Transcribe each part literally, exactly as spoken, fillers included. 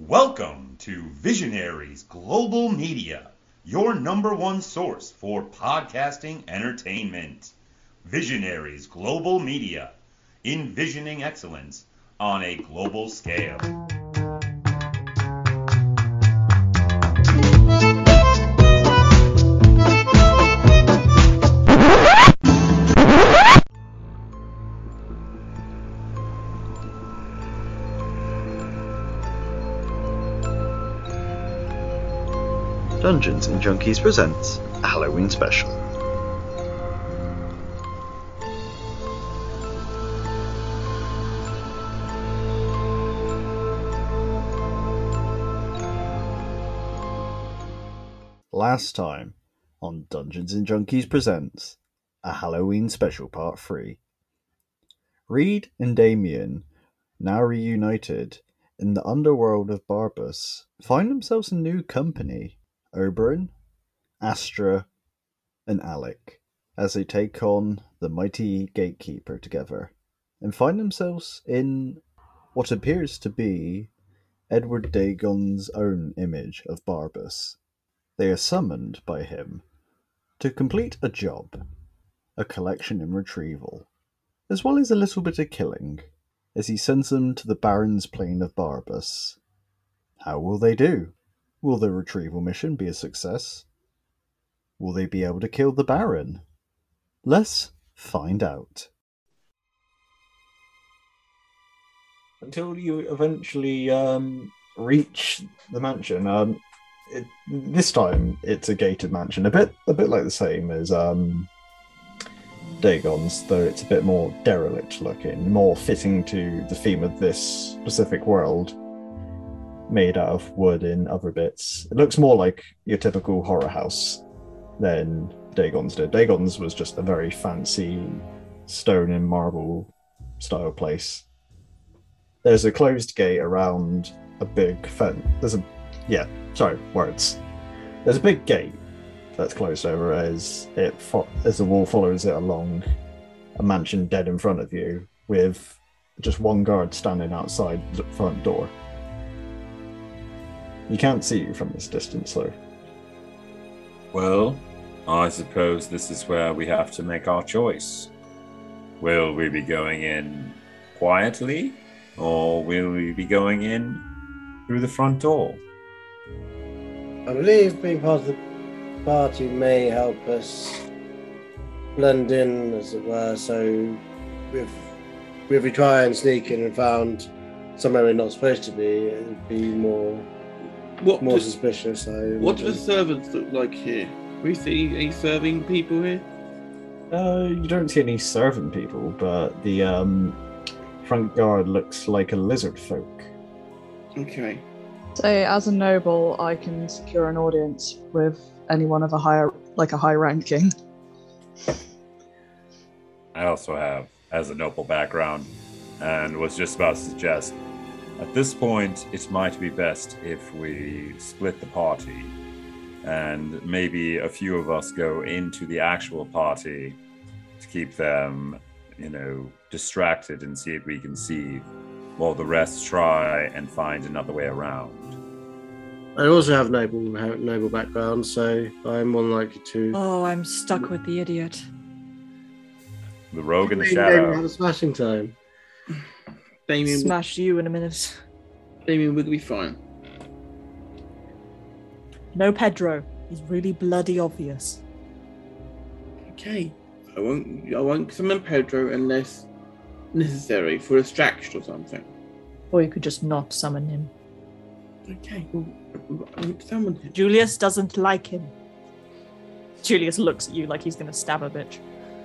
Welcome to Visionaries Global Media, your number one source for podcasting entertainment. Visionaries Global Media, envisioning excellence on a global scale. Dungeons and Junkies presents a Halloween special. Last time on Dungeons and Junkies presents a Halloween special part three. Reed and Damien, now reunited in the underworld of Barbas, find themselves a new company. Oberon, Astra, and Alec, as they take on the mighty Gatekeeper together, and find themselves in what appears to be Edward Dagon's own image of Barbas. They are summoned by him to complete a job, a collection and retrieval, as well as a little bit of killing, as he sends them to the Baron's plane of Barbas. How will they do? Will the retrieval mission be a success? Will they be able to kill the Baron? Let's find out. Until you eventually um, reach the mansion. Um, it, this time it's a gated mansion, a bit, a bit like the same as um, Dagon's, though it's a bit more derelict looking, more fitting to the theme of this specific world. Made out of wood and other bits. It looks more like your typical horror house than Dagon's did. Dagon's was just a very fancy stone and marble style place. There's a closed gate around a big fence. There's a, yeah, sorry, words. There's a big gate that's closed over as it fo- as the wall follows it along a mansion dead in front of you, with just one guard standing outside the front door. You can't see you from this distance, though. Well, I suppose this is where we have to make our choice. Will we be going in quietly, or will we be going in through the front door? I believe being part of the party may help us blend in, as it were, so if, if we try and sneak in and found somewhere we're not supposed to be, it would be more... What more do, suspicious. I what do the servants look like here? Do we see any serving people here? Uh, you don't see any servant people, but the um, front guard looks like a lizard folk. Okay. So, as a noble, I can secure an audience with anyone of a higher, like a high ranking. I also have, as a noble background, and was just about to suggest, at this point, it might be best if we split the party, and maybe a few of us go into the actual party to keep them, you know, distracted and see if we can see, while the rest try and find another way around. I also have noble noble background, so I'm more than likely to. Oh, I'm stuck with the idiot. The rogue in the Have shadow. a smashing time. Damien, Smash you in a minute. Damien will be fine. No Pedro. He's really bloody obvious. Okay. I won't. I won't summon Pedro unless necessary for a distraction or something. Or you could just not summon him. Okay. Well, I won't summon him. Julius doesn't like him. Julius looks at you like he's going to stab a bitch.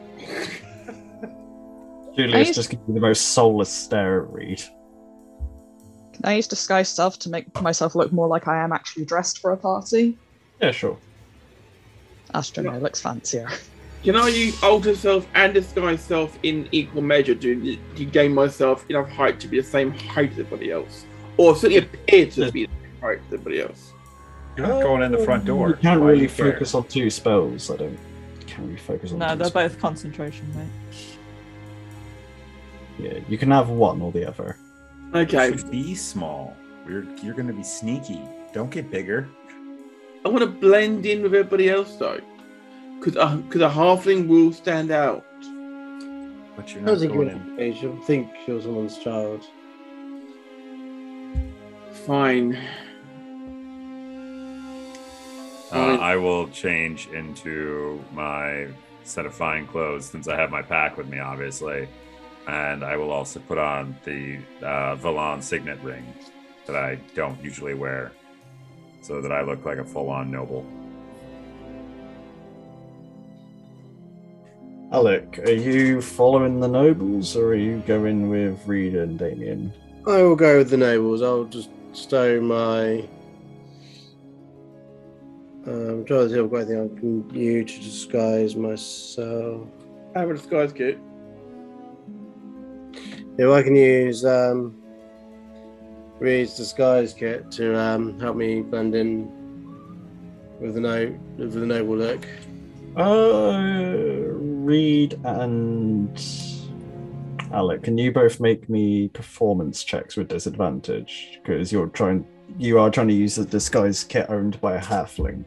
Julius use- just gives you the most soulless stare at Reed. Can I use disguise stuff to make myself look more like I am actually dressed for a party? Yeah, sure. Astra no, looks fancier. Can I use alter self and disguise self in equal measure to, to gain myself enough height to be the same height as everybody else? Or certainly appear to be the same height as everybody else? You're not going in the front door. You can't Why do really you care? focus on two spells. I don't. You can't really focus on. No, two they're spells. both concentration, mate. Yeah, you can have one or the other. Okay. Should be small. We're, you're going to be sneaky. Don't get bigger. I want to blend in with everybody else though, because uh, because a halfling will stand out. But you're I not don't think going you're in. age. I think you're someone's child. Fine. Uh, I will change into my set of fine clothes since I have my pack with me, obviously. And I will also put on the uh, Valon signet ring that I don't usually wear so that I look like a full-on noble. Alec, are you following the nobles or are you going with Reed and Damien? I will go with the nobles. I'll just stow my. Um, try to see if I've got anything I can use to disguise myself. I have a disguise kit. Yeah, well, I can use um, Reed's disguise kit to um, help me blend in with the no with the noble look. Uh, Reed and Alec, can you both make me performance checks with disadvantage? Because you're trying, you are trying to use the disguise kit owned by a halfling.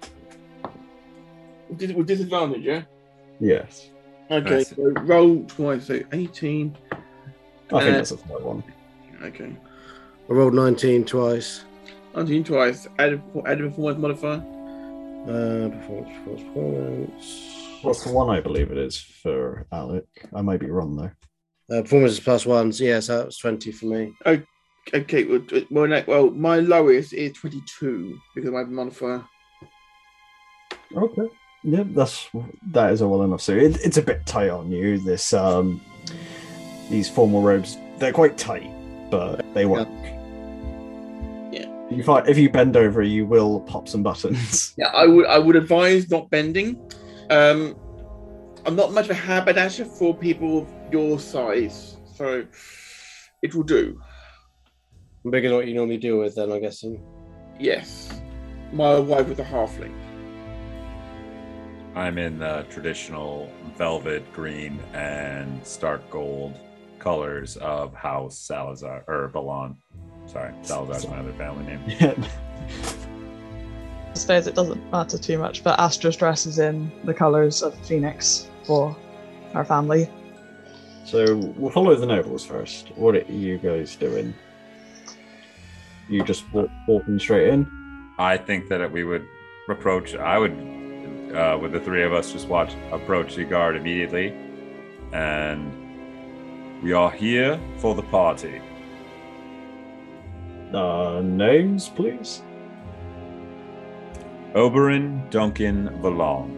With with disadvantage, yeah. Yes, Okay, Nice. so roll twice, so eighteen. I think Uh, that's a fair one. Okay, I rolled nineteen twice. nineteen twice. Add a, add a performance modifier. Uh, performance, performance, performance. What's the one I believe it is for Alec? I might be wrong though. Uh, performance is plus one, so yes, that was twenty for me. Okay, well, t- well, no- well, my lowest is twenty-two because of my modifier. Okay. Yeah, that's that is a well enough. So it, it's a bit tight on you. This um, these formal robes, they're quite tight, but they work. Yeah. If you, if you bend over, you will pop some buttons. Yeah, I would I would advise not bending. Um, I'm not much of a haberdasher for people of your size, so it will do. Bigger than what you normally deal with, then I'm guessing. Yes, my wife was a halfling. I'm in the traditional velvet green and stark gold colors of House Salazar, or Valon. Sorry, Salazar's my other family name. Yeah. I suppose it doesn't matter too much, but Astra's dress is in the colours of Phoenix for our family. So we'll follow the nobles first. What are you guys doing? You just walk, walking straight in? I think that we would approach, I would, uh, with the three of us, just watch, approach the guard immediately. And we are here for the party. Uh, names, please. Oberyn Duncan Valon.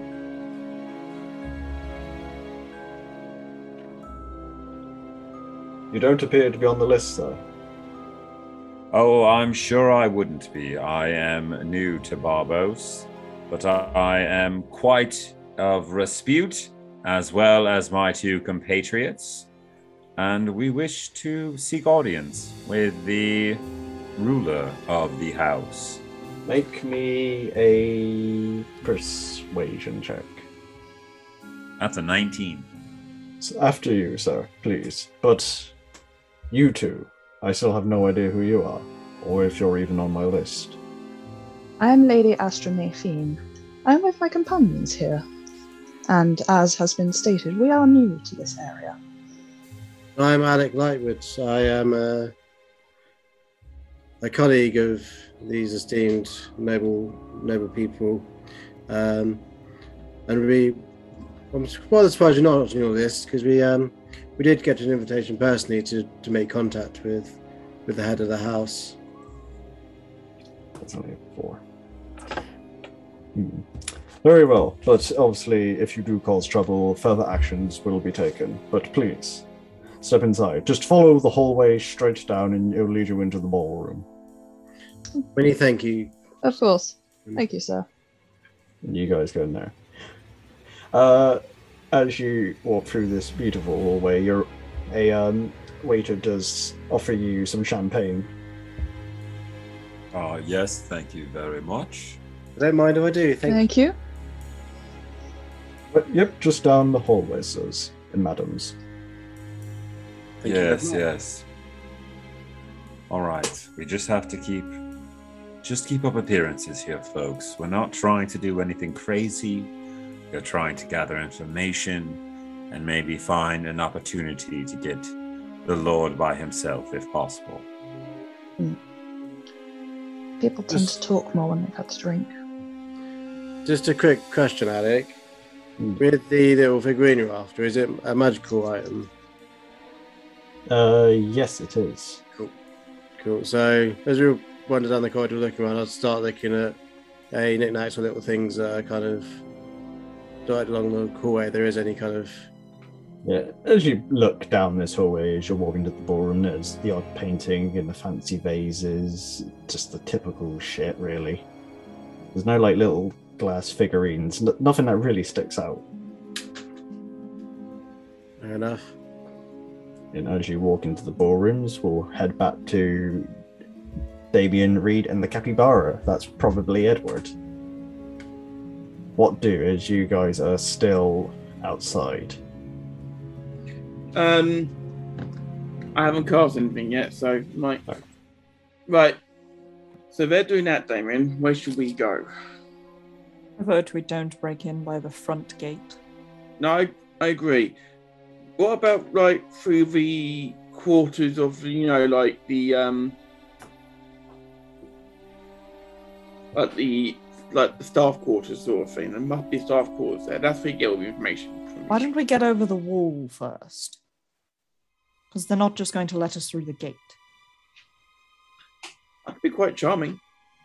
You don't appear to be on the list, though. Oh, I'm sure I wouldn't be. I am new to Barbos, but I, I am quite of repute, as well as my two compatriots, and we wish to seek audience with the ruler of the house. Make me a persuasion check. That's a nineteen. It's after you, sir, please. But you two, I still have no idea who you are, or if you're even on my list. I am Lady Astra Mayfiend. I am with my companions here. And as has been stated, we are new to this area. I'm Alec Lightwood. I am a, a colleague of these esteemed noble noble people. Um, and we, I'm rather surprised you're not watching all this, because we um, we did get an invitation personally to, to make contact with, with the head of the house. That's only four. Hmm. Very well, but obviously, if you do cause trouble, further actions will be taken. But please, step inside. Just follow the hallway straight down, and it'll lead you into the ballroom. Many thank you. Of course. Thank you, sir. And you guys go in there. Uh, as you walk through this beautiful hallway, your a um, waiter does offer you some champagne. Uh, yes, thank you very much. I don't mind if I do. Thank, Thank you. But yep, just down the hallway, sirs and madams. thank you very yes, much. yes. All right, we just have to keep, just keep up appearances here, folks. We're not trying to do anything crazy. We're trying to gather information and maybe find an opportunity to get the Lord by himself, if possible. Mm. People tend Just- to talk more when they've had to drink. Just a quick question, Alec. With the little figurine you're after, is it a magical item? Uh, yes, it is. Cool. So as we wander down the corridor looking around, I'd start looking at any knickknacks or little things that are kind of dotted along the hallway. If there is any kind of Yeah, as you look down this hallway, as you're walking to the ballroom, there's the odd painting and the fancy vases, just the typical shit, really. There's no, like, little glass figurines, n- nothing that really sticks out. fair enough. And as you walk into the ballrooms, we'll head back to Damien, Reed, and the capybara. That's probably Edward. What do as you guys are still outside? Um, I haven't cast anything yet, so might. Right. So they're doing that, Damien. Where should we go? I vote we don't break in by the front gate. No, I, I agree. What about like through the quarters of you know like the um like the like the staff quarters sort of thing? There must be staff quarters there. That's where you get all the information from. Why don't we get over the wall first? Because they're not just going to let us through the gate. That could be quite charming.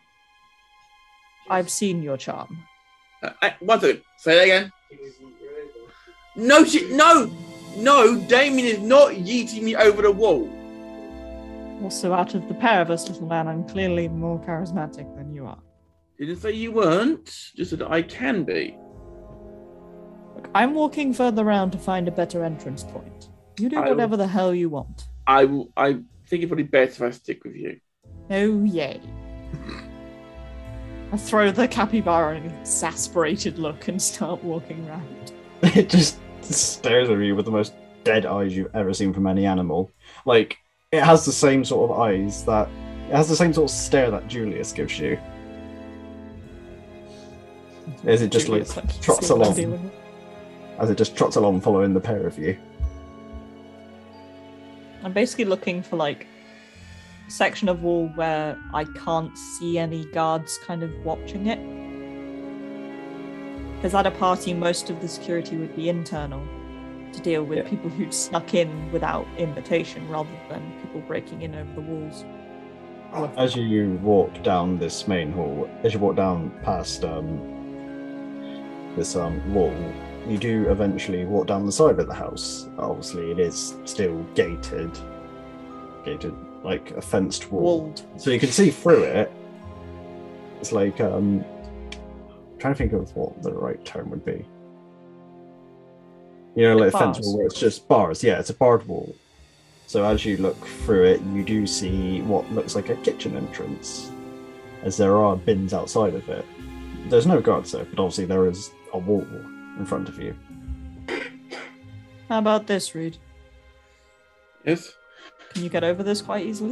I've seen your charm. Uh, uh, one second. Say that again. No, she, no, no. Damien is not yeeting me over the wall. Also, out of the pair of us, little man, I'm clearly more charismatic than you are. Didn't say you weren't. Just that I can be. Look, I'm walking further around to find a better entrance point. You do I- whatever the hell you want. I will. I think it's probably better if I stick with you. Oh, yay. I throw the capybara an exasperated look and start walking around. It just stares at you with the most dead eyes you've ever seen from any animal. Like, it has the same sort of eyes that... It has the same sort of stare that Julius gives you. As it just, Julius, like, like, trots see what I'm along. dealing with. As it just trots along following the pair of you. I'm basically looking for, like, a section of wall where I can't see any guards kind of watching it. Because at a party, most of the security would be internal to deal with Yeah. people who'd snuck in without invitation rather than people breaking in over the walls. As you walk down this main hall, as you walk down past um, this um, wall, you do eventually walk down the side of the house. Obviously, it is still gated, gated like a fenced wall, Walled. so you can see through it. It's like um, I'm trying to think of what the right term would be. You know, like a fence Bars. wall where it's just bars. Yeah, it's a barred wall. So as you look through it, you do see what looks like a kitchen entrance, as there are bins outside of it. There's no guards there, but obviously there is a wall in front of you. How about this, Reed? Yes, Can you get over this quite easily?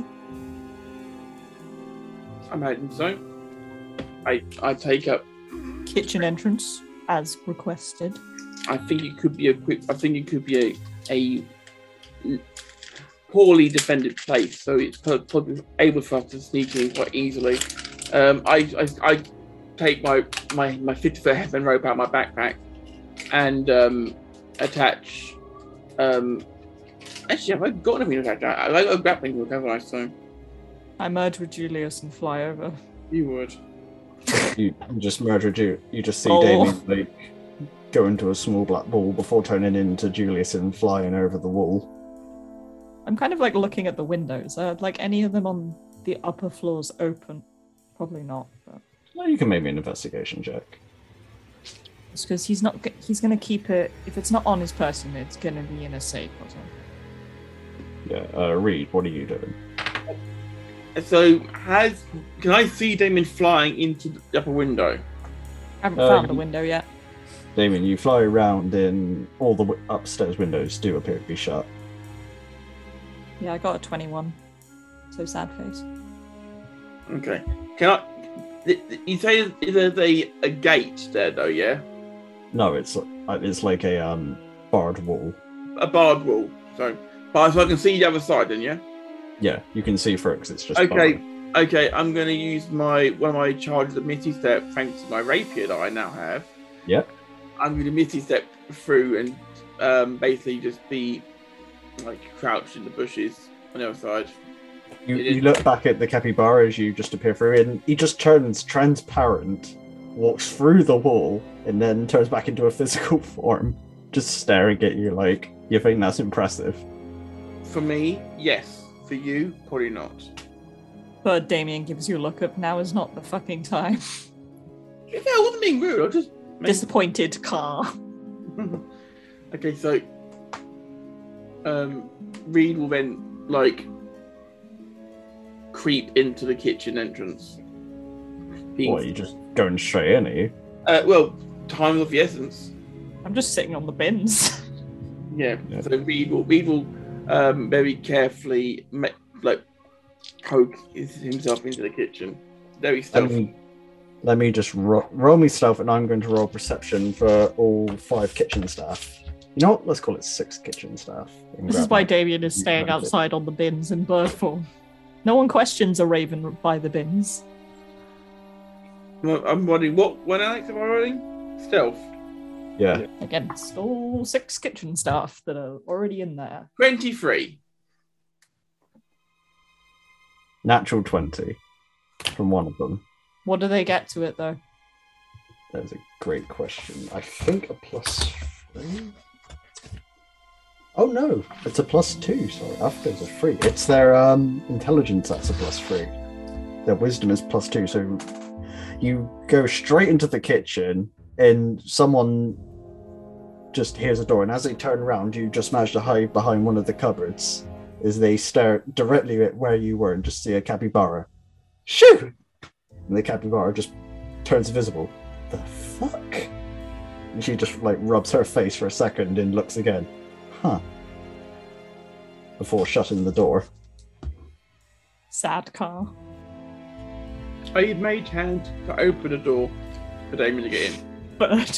I'm hoping so. I I take up. Kitchen entrance, as requested. I think it could be a quick. I think it could be a a poorly defended place, so it's pro- probably able for us to sneak in quite easily. Um, I, I I take my my my fifty foot heaven rope out of my backpack and um, attach. Um, actually, have I got anything to attach? I I got a grappling hook, haven't I? So I merge with Julius and fly over. you would. You just murdered you. You just see Oh. Damien like go into a small black ball before turning into Julius and flying over the wall. I'm kind of like looking at the windows. Are like any of them on the upper floors open? Probably not. But Well, you can make me an investigation check. it's because he's not. g- He's gonna keep it. If it's not on his person, it's gonna be in a safe or something. Yeah, uh, Reed, what are you doing? So has can I see Damien flying into the upper window? I haven't Uh, found the you- window yet. Damien, you fly around and all the w- upstairs windows do appear to be shut. Yeah, I got a twenty-one. So sad face. Okay. Can I? th- th- You say there's a, a gate there, though, yeah? No, it's it's like a um barred wall. A barred wall. So, but so I can see the other side, then, yeah. Yeah, you can see through because it's just Okay. barred. Okay, I'm going to use my one of my charges of Misty Step, thanks to my rapier that I now have. Yep. I'm going to Misty Step through and um, basically just be like crouched in the bushes on the other side. You, It you is- look back at the capybara as you just appear through, and he just turns transparent, walks through the wall, and then turns back into a physical form, just staring at you like you think that's impressive. For me, yes. For you, probably not. But Damien gives you a look of now is not the fucking time. Yeah, I wasn't being rude. I just Disappointed car. Okay, so um, Reed will then like creep into the kitchen entrance. He- What, you just going straight in, are you? Uh, well, time of the essence. I'm just sitting on the bins. Yeah. Yeah. So Reed will Reed will um, very carefully ma- like poke his, himself into the kitchen. Very Let stealthy. me, let me just ro- roll me stealth, and I'm going to roll perception for all five kitchen staff. You know what? Let's call it six kitchen staff. and This is grab why my- Damien is you staying grab it. outside on the bins in bird form. No one questions a raven by the bins. Well, I'm running. What? When Alex am I running? Stealth. Yeah. Against all six kitchen staff that are already in there. Twenty-three. Natural twenty from one of them. What do they get to it though? That is a great question. I think a plus three? Oh no, it's a plus two. Sorry, I thought it was a three. It's their um, intelligence that's a plus three. Their wisdom is plus two. So you go straight into the kitchen and someone just hears a door, and as they turn around, you just manage to hide behind one of the cupboards as they stare directly at where you were and just see a capybara. Shoo! And the capybara just turns visible. The fuck? And she just like rubs her face for a second and looks again. Huh. Before shutting the door. Sad car. I had made hand to open the door for Damien to get in. Bird.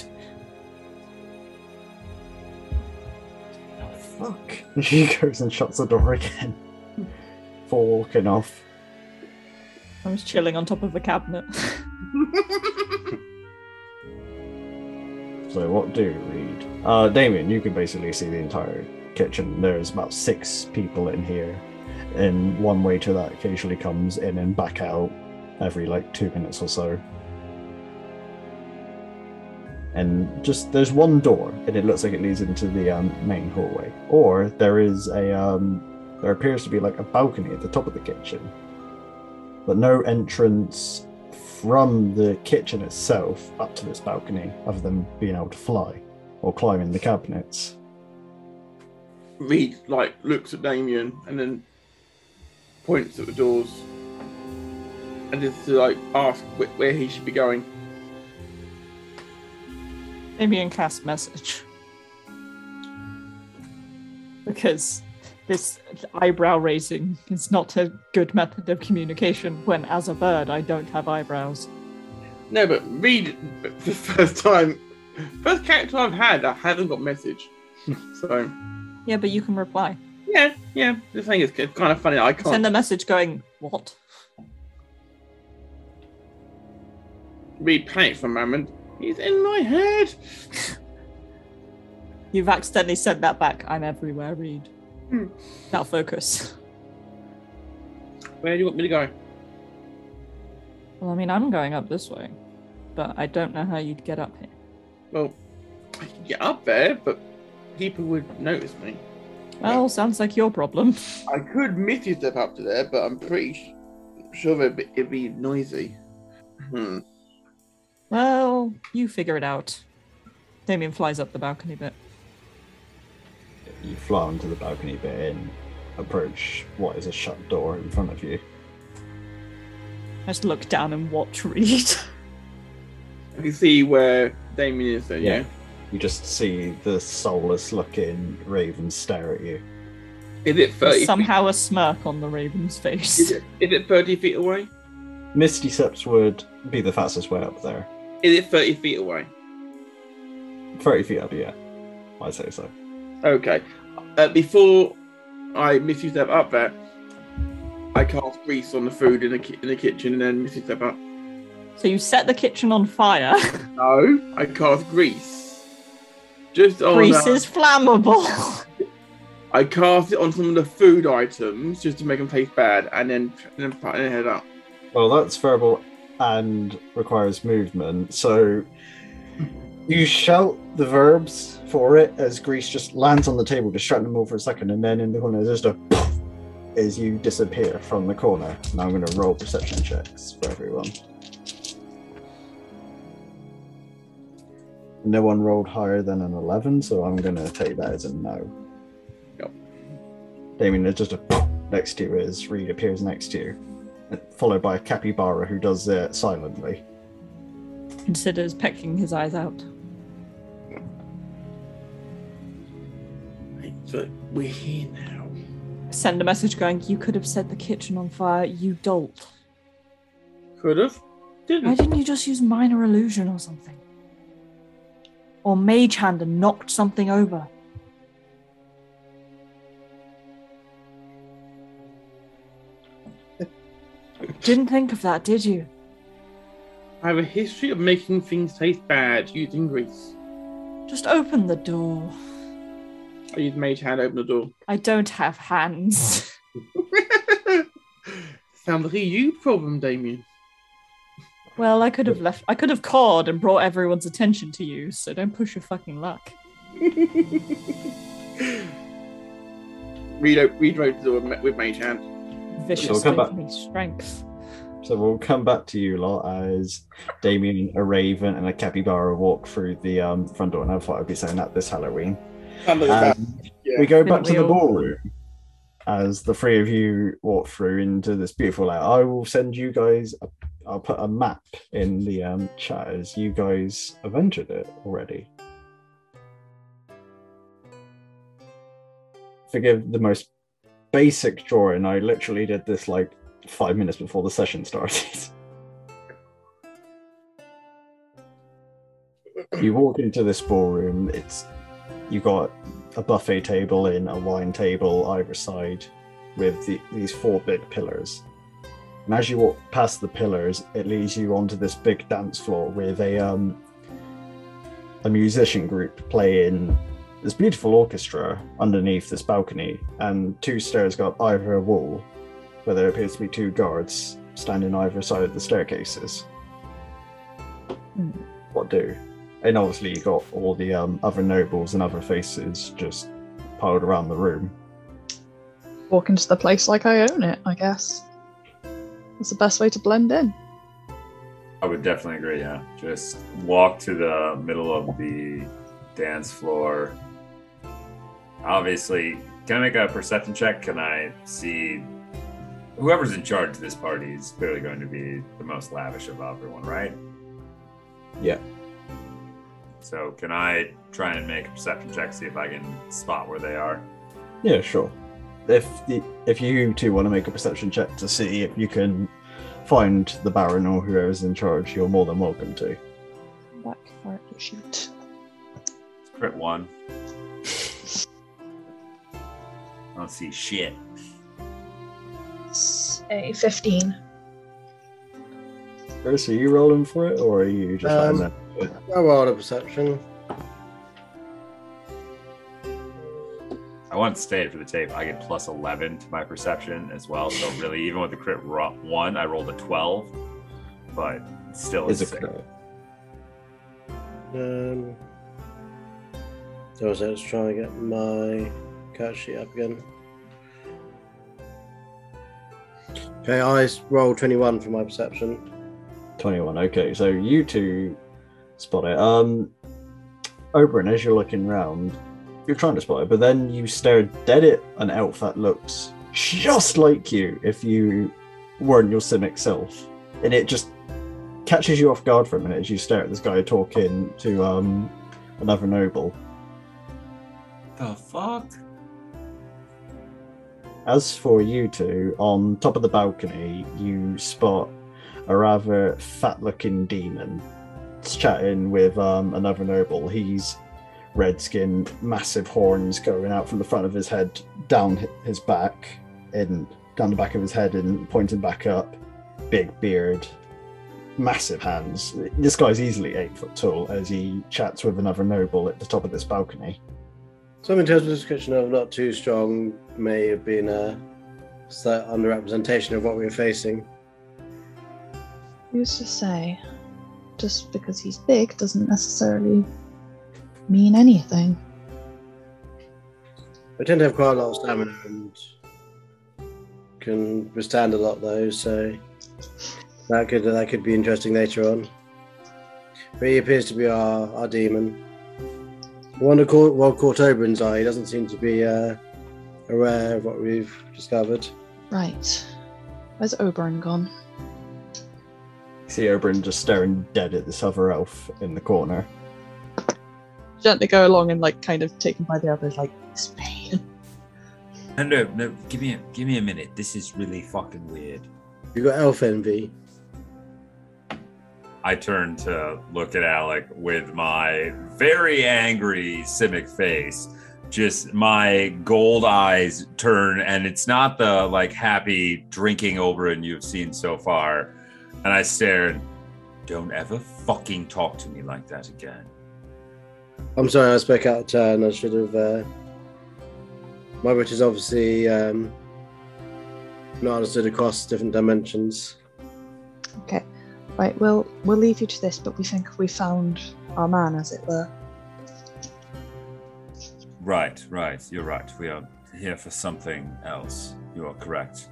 Oh, fuck. And she goes and shuts the door again. Before walking off. I was chilling on top of a cabinet. So what do you read? Uh, Damien, you can basically see the entire kitchen. There's about six people in here. And one waiter that occasionally comes in and back out every like two minutes or so. And just there's one door, and it looks like it leads into the um, main hallway. Or there is a um, there appears to be like a balcony at the top of the kitchen, but no entrance from the kitchen itself up to this balcony, other than being able to fly or climb in the cabinets. Reed like looks at Damien and then points at the doors and just to like ask wh- where he should be going. Damien cast message. Because this eyebrow raising is not a good method of communication when, as a bird, I don't have eyebrows. No, but Reed, the first time, first character I've had that hasn't got message. So Yeah, but you can reply. yeah, yeah. The thing is, it's kind of funny. I can't. Send a message going, what? Reed panicked for a moment. He's in my head. You've accidentally sent that back. I'm everywhere, Reed. Hmm. Now focus. Where do you want me to go? Well, I mean, I'm going up this way, but I don't know how you'd get up here. Well, I can get up there, but people would notice me. Well, sounds like your problem. I could Misty step up to there, but I'm pretty sure it'd be, it'd be noisy. Hmm. Well, you figure it out. Damien flies up the balcony bit. You fly onto the balcony bit and approach what is a shut door in front of you. I just look down and watch Reed. I can see where Damien is then, yeah? You just see the soulless looking raven stare at you. Is it thirty? Somehow a smirk on the raven's face. Is it, is it thirty feet away? Misty Steps would be the fastest way up there. Is it thirty feet away? thirty feet up, yeah. I'd say so. Okay. Uh, before I Misty Step up there, I cast grease on the food in the ki- in the kitchen, and then Misty Step up. So you set the kitchen on fire. No, I cast grease. Just on. Grease uh, is flammable. I cast it on some of the food items just to make them taste bad, and then and then, and then head up. Well, that's verbal and requires movement, so you shout the verbs for it as Grease just lands on the table, distracting them all for a second, and then in the corner there's just a poof as you disappear from the corner. Now I'm going to roll perception checks for everyone. No one rolled higher than an eleven, so I'm going to take that as a no. Yep. Damien, there's just a poof next to you as Reed appears next to you, followed by a capybara who does it silently. Considers pecking his eyes out. Right, so we're here now. Send a message going, you could have set the kitchen on fire, you dolt. Could have. Why Didn't. didn't you just use minor illusion or something? Or mage hand and knocked something over? Didn't think of that, did you? I have a history of making things taste bad using grease. Just open the door. I use mage hand to open the door. I don't have hands. Sounds like a you problem, Damien. Well, I could have left. I could have called and brought everyone's attention to you, so don't push your fucking luck. Read, read wrote the door with mage hand. Vicious She'll come back. me strength. So we'll come back to you lot as Damien, a raven, and a capybara walk through the um, front door. And I thought I'd be saying that this Halloween. Sounds like a And bad- yeah. we go back Didn't to we the all? ballroom as the three of you walk through into this beautiful layout. I will send you guys, a, I'll put a map in the um, chat as you guys have entered it already. Forgive the most basic drawing. I literally did this like five minutes before the session started. You walk into this ballroom, it's you got a buffet table in a wine table either side with the, these four big pillars. And as you walk past the pillars, it leads you onto this big dance floor with a um a musician group playing this beautiful orchestra underneath this balcony, and two stairs go up either a wall where there appears to be two guards standing either side of the staircases. Hmm. What do? And obviously you got all the um, other nobles and other faces just piled around the room. Walk into the place like I own it, I guess. That's the best way to blend in. I would definitely agree, yeah. Just walk to the middle of the dance floor. Obviously, can I make a perception check? Can I see whoever's in charge of this party is clearly going to be the most lavish of everyone, right? Yeah. So can I try and make a perception check, see if I can spot where they are? Yeah, sure. If the, if you two want to make a perception check to see if you can find the Baron or whoever's in charge, you're more than welcome to. Back character sheet. Crit one. I don't see shit. It's a fifteen. Chris, are you rolling for it, or are you just Um, letting them do it? I rolled a perception. I want to stay for the tape. I get plus eleven to my perception as well. So really, even with the crit ro- one, I rolled a twelve, but still Is it's a sick. crit. Um, so I was just trying to get my character sheet up again. Okay, I rolled twenty-one for my perception. twenty-one, okay. So you two spot it. Um, Oberon, as you're looking round, you're trying to spot it, but then you stare dead at an elf that looks just like you if you weren't your Simic self. And it just catches you off guard for a minute as you stare at this guy talking to um, another noble. The fuck? As for you two, on top of the balcony, you spot a rather fat-looking demon chatting with um, another noble. He's red-skinned, massive horns going out from the front of his head down his back, and down the back of his head and pointing back up. Big beard, massive hands. This guy's easily eight foot tall as he chats with another noble at the top of this balcony. Some interpretive description of not too strong may have been a slight underrepresentation of what we were facing. Who's to say? Just because he's big doesn't necessarily mean anything. We tend to have quite a lot of stamina and can withstand a lot, though, so that could that could be interesting later on. But he appears to be our, our demon. Wonder caught, well caught Oberon's eye. He doesn't seem to be uh, aware of what we've discovered. Right. Where's Oberon gone? You see Oberon just staring dead at this other elf in the corner. Gently go along and like kind of taken by the others, like Spain. No, no, no. Give me, a, give me a minute. This is really fucking weird. You got elf envy. I turn to look at Alec with my very angry Simic face. Just my gold eyes turn, and it's not the like happy drinking Oberon you've seen so far. And I stare. Don't ever fucking talk to me like that again. I'm sorry, I spoke out of turn. I should have. Uh... My wit is obviously um, not understood across different dimensions. Okay. Right, we'll we'll leave you to this, but we think we found our man, as it were. Right, right. You're right. We are here for something else. You are correct.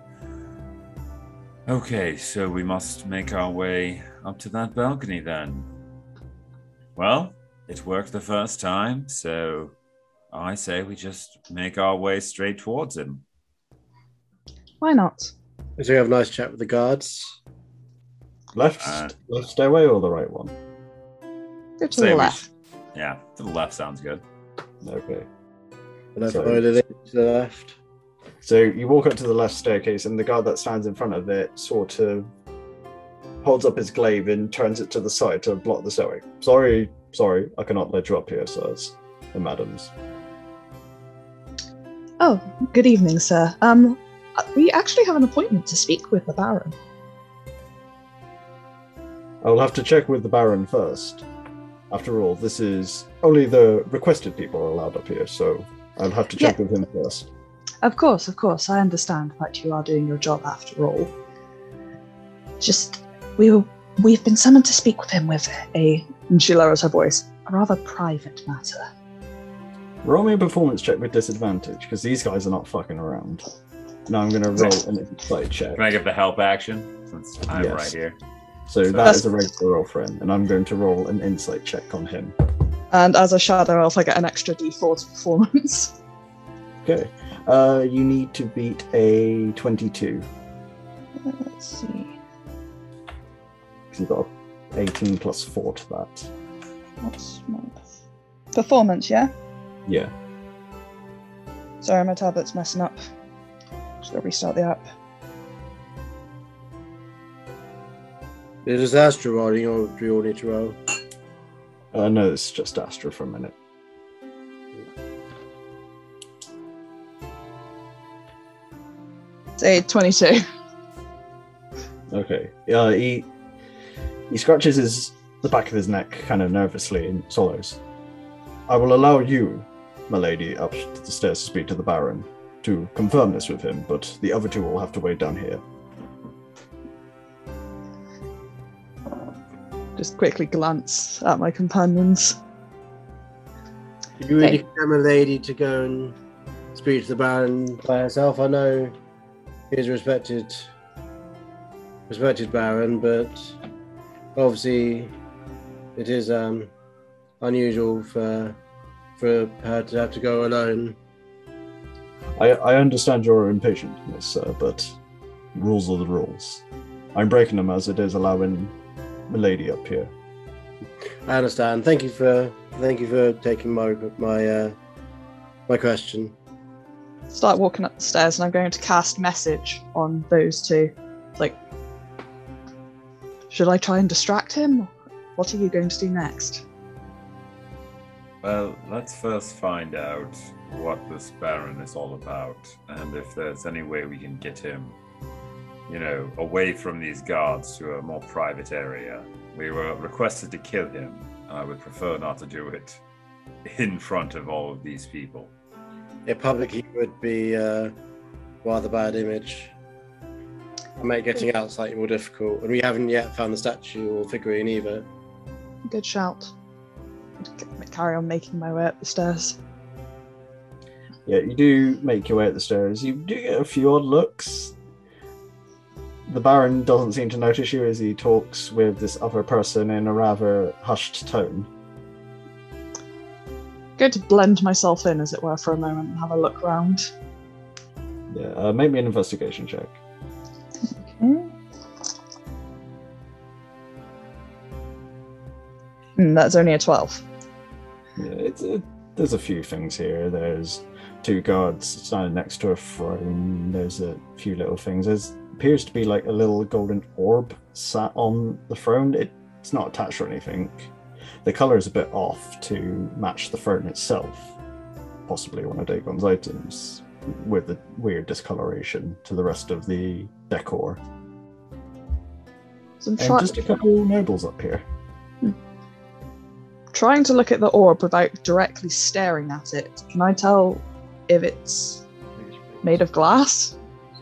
Okay, so we must make our way up to that balcony then. Well, it worked the first time, so I say we just make our way straight towards him. Why not? So we have a nice chat with the guards. Left, Uh, left stairway or the right one? Go to Say the we left. sh- yeah, to the left sounds good. Okay. And I So- followed it to the left. So you walk up to the left staircase, and the guard that stands in front of it sort of holds up his glaive and turns it to the side to block the stairway. Sorry, sorry, I cannot let you up here, sirs and madams. Oh, good evening, sir. Um, we actually have an appointment to speak with the Baron. I will have to check with the Baron first. After all, this is only the requested people are allowed up here, so I'll have to check Yeah. with him first. Of course, of course, I understand that you are doing your job after all. Just, we were, we've been summoned to speak with him with a, and she lowers her voice, a rather private matter. Roll me a performance check with disadvantage, because these guys are not fucking around. Now I'm going to roll an insight check. Can I get the help action? Since I'm Yes. right here. So that That's- is a regular roll for him, and I'm going to roll an insight check on him. And as a shadow elf, I get an extra d four to performance. Okay. Uh, you need to beat a twenty-two. Let's see. Because you've got eighteen plus four to that. What's my performance? Yeah. Yeah. Sorry, my tablet's messing up. Just gotta restart the app. Is this Astra rolling, or do we all need to roll? Uh, no, it's just Astra for a minute. Say twenty-two. Okay. Uh, he he scratches his the back of his neck kind of nervously and swallows. I will allow you, my lady, up the stairs to speak to the Baron to confirm this with him, but the other two will have to wait down here. Just quickly glance at my companions. Did you really Okay. come a lady to go and speak to the Baron by herself? I know he's a respected, respected Baron, but obviously it is um, unusual for for her to have to go alone. I, I understand you're impatient, miss, sir, but rules are the rules. I'm breaking them as it is allowing the lady up here. I understand. Thank you for thank you for taking my my uh, my question. start walking up the stairs, and I'm going to cast message on those two. Like, should I try and distract him? What are you going to do next? Well, let's first find out what this Baron is all about, and if there's any way we can get him, you know, away from these guards to a more private area. We were requested to kill him, and I would prefer not to do it in front of all of these people. Yeah, publicly would be uh, rather bad image. And make getting out slightly more difficult. And we haven't yet found the statue or figurine either. Good shout. Carry on making my way up the stairs. Yeah, you do make your way up the stairs. You do get a few odd looks. The Baron doesn't seem to notice you as he talks with this other person in a rather hushed tone. I'm going to blend myself in, as it were, for a moment and have a look round. Yeah, uh, make me an investigation check. Okay. Mm, that's only a twelve. Yeah, it's a, there's a few things here. There's two guards standing next to a throne. There's a few little things. There appears to be like a little golden orb sat on the throne. It, it's not attached or anything. The colour is a bit off to match the throne itself. Possibly one of Dagon's items, with a weird discoloration to the rest of the decor. So I'm And try- just a couple nobles up here. trying to look at the orb without directly staring at it. Can I tell if it's made of glass?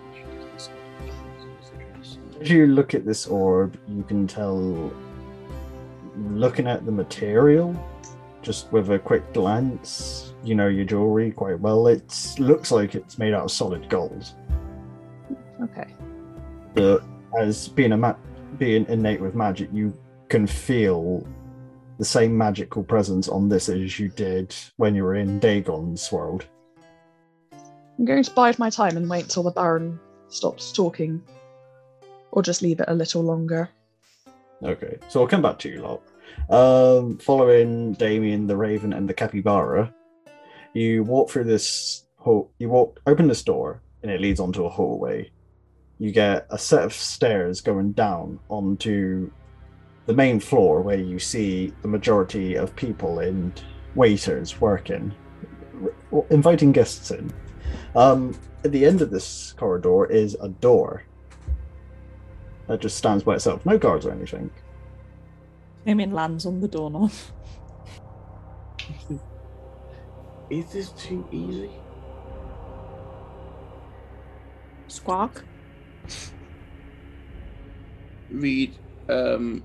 As you look at this orb, you can tell, looking at the material, just with a quick glance, you know your jewelry quite well. It looks like it's made out of solid gold. Okay. But as being a ma- being innate with magic, you can feel the same magical presence on this as you did when you were in Dagon's world. I'm going to bide my time and wait till the Baron stops talking. Or just leave it a little longer. Okay, so I'll come back to you lot. Um, following Damien, the Raven, and the Capybara, you walk through this hall. You walk, open this door, and it leads onto a hallway. You get a set of stairs going down onto the main floor, where you see the majority of people and waiters working, r- inviting guests in. Um, at the end of this corridor is a door that just stands by itself. No guards or anything. Damien lands on the doorknob. Is this too easy? Squawk. Reed um,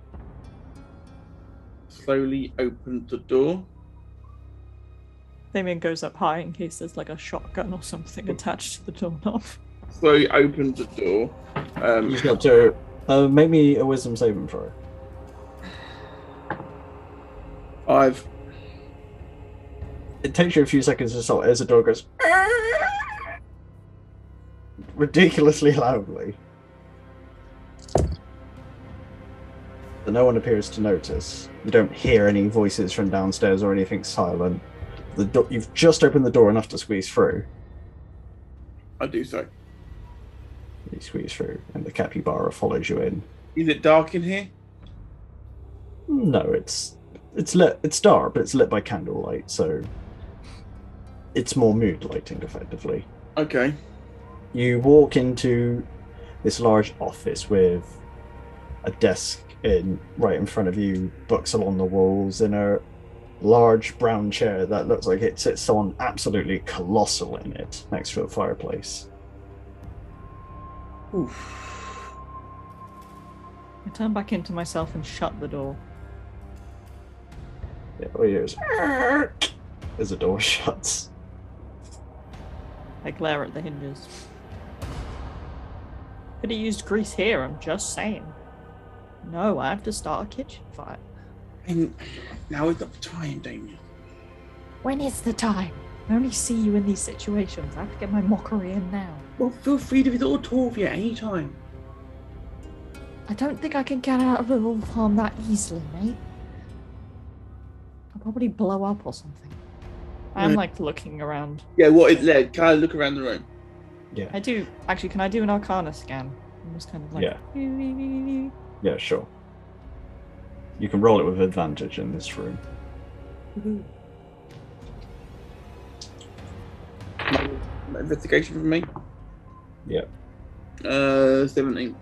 slowly opened the door. Damien goes up high in case there's like a shotgun or something attached to the doorknob. Slowly opened the door. Um, You've got to uh, make me a wisdom saving throw. I've It takes you a few seconds to sort as the door goes ridiculously loudly. But no one appears to notice. You don't hear any voices from downstairs or anything silent. The do- you've just opened the door enough to squeeze through. I do so. You squeeze through, and the capybara follows you in. Is it dark in here? No, it's it's lit. It's dark, but it's lit by candlelight, so it's more mood lighting, effectively. Okay. You walk into this large office with a desk in right in front of you, books along the walls, and a large brown chair that looks like it sits someone absolutely colossal in it next to a fireplace. Oof. I turn back into myself and shut the door. Yeah, all you hear is as the door shuts. I glare at the hinges. Could have used grease here, I'm just saying. No, I have to start a kitchen fire. And now is not the time, Damien. When is the time? I only see you in these situations. I have to get my mockery in now. Well, feel free to visit Autovia anytime. I don't think I can get out of Wolf Farm that easily, mate. I'll probably blow up or something. I'm like looking around. Yeah, what is there? Can I look around the room? Yeah. I do actually. Can I do an Arcana scan? I'm just kind of like. Yeah. Yeah, sure. You can roll it with advantage in this room. Investigation for me. Yeah. Uh, seventeen.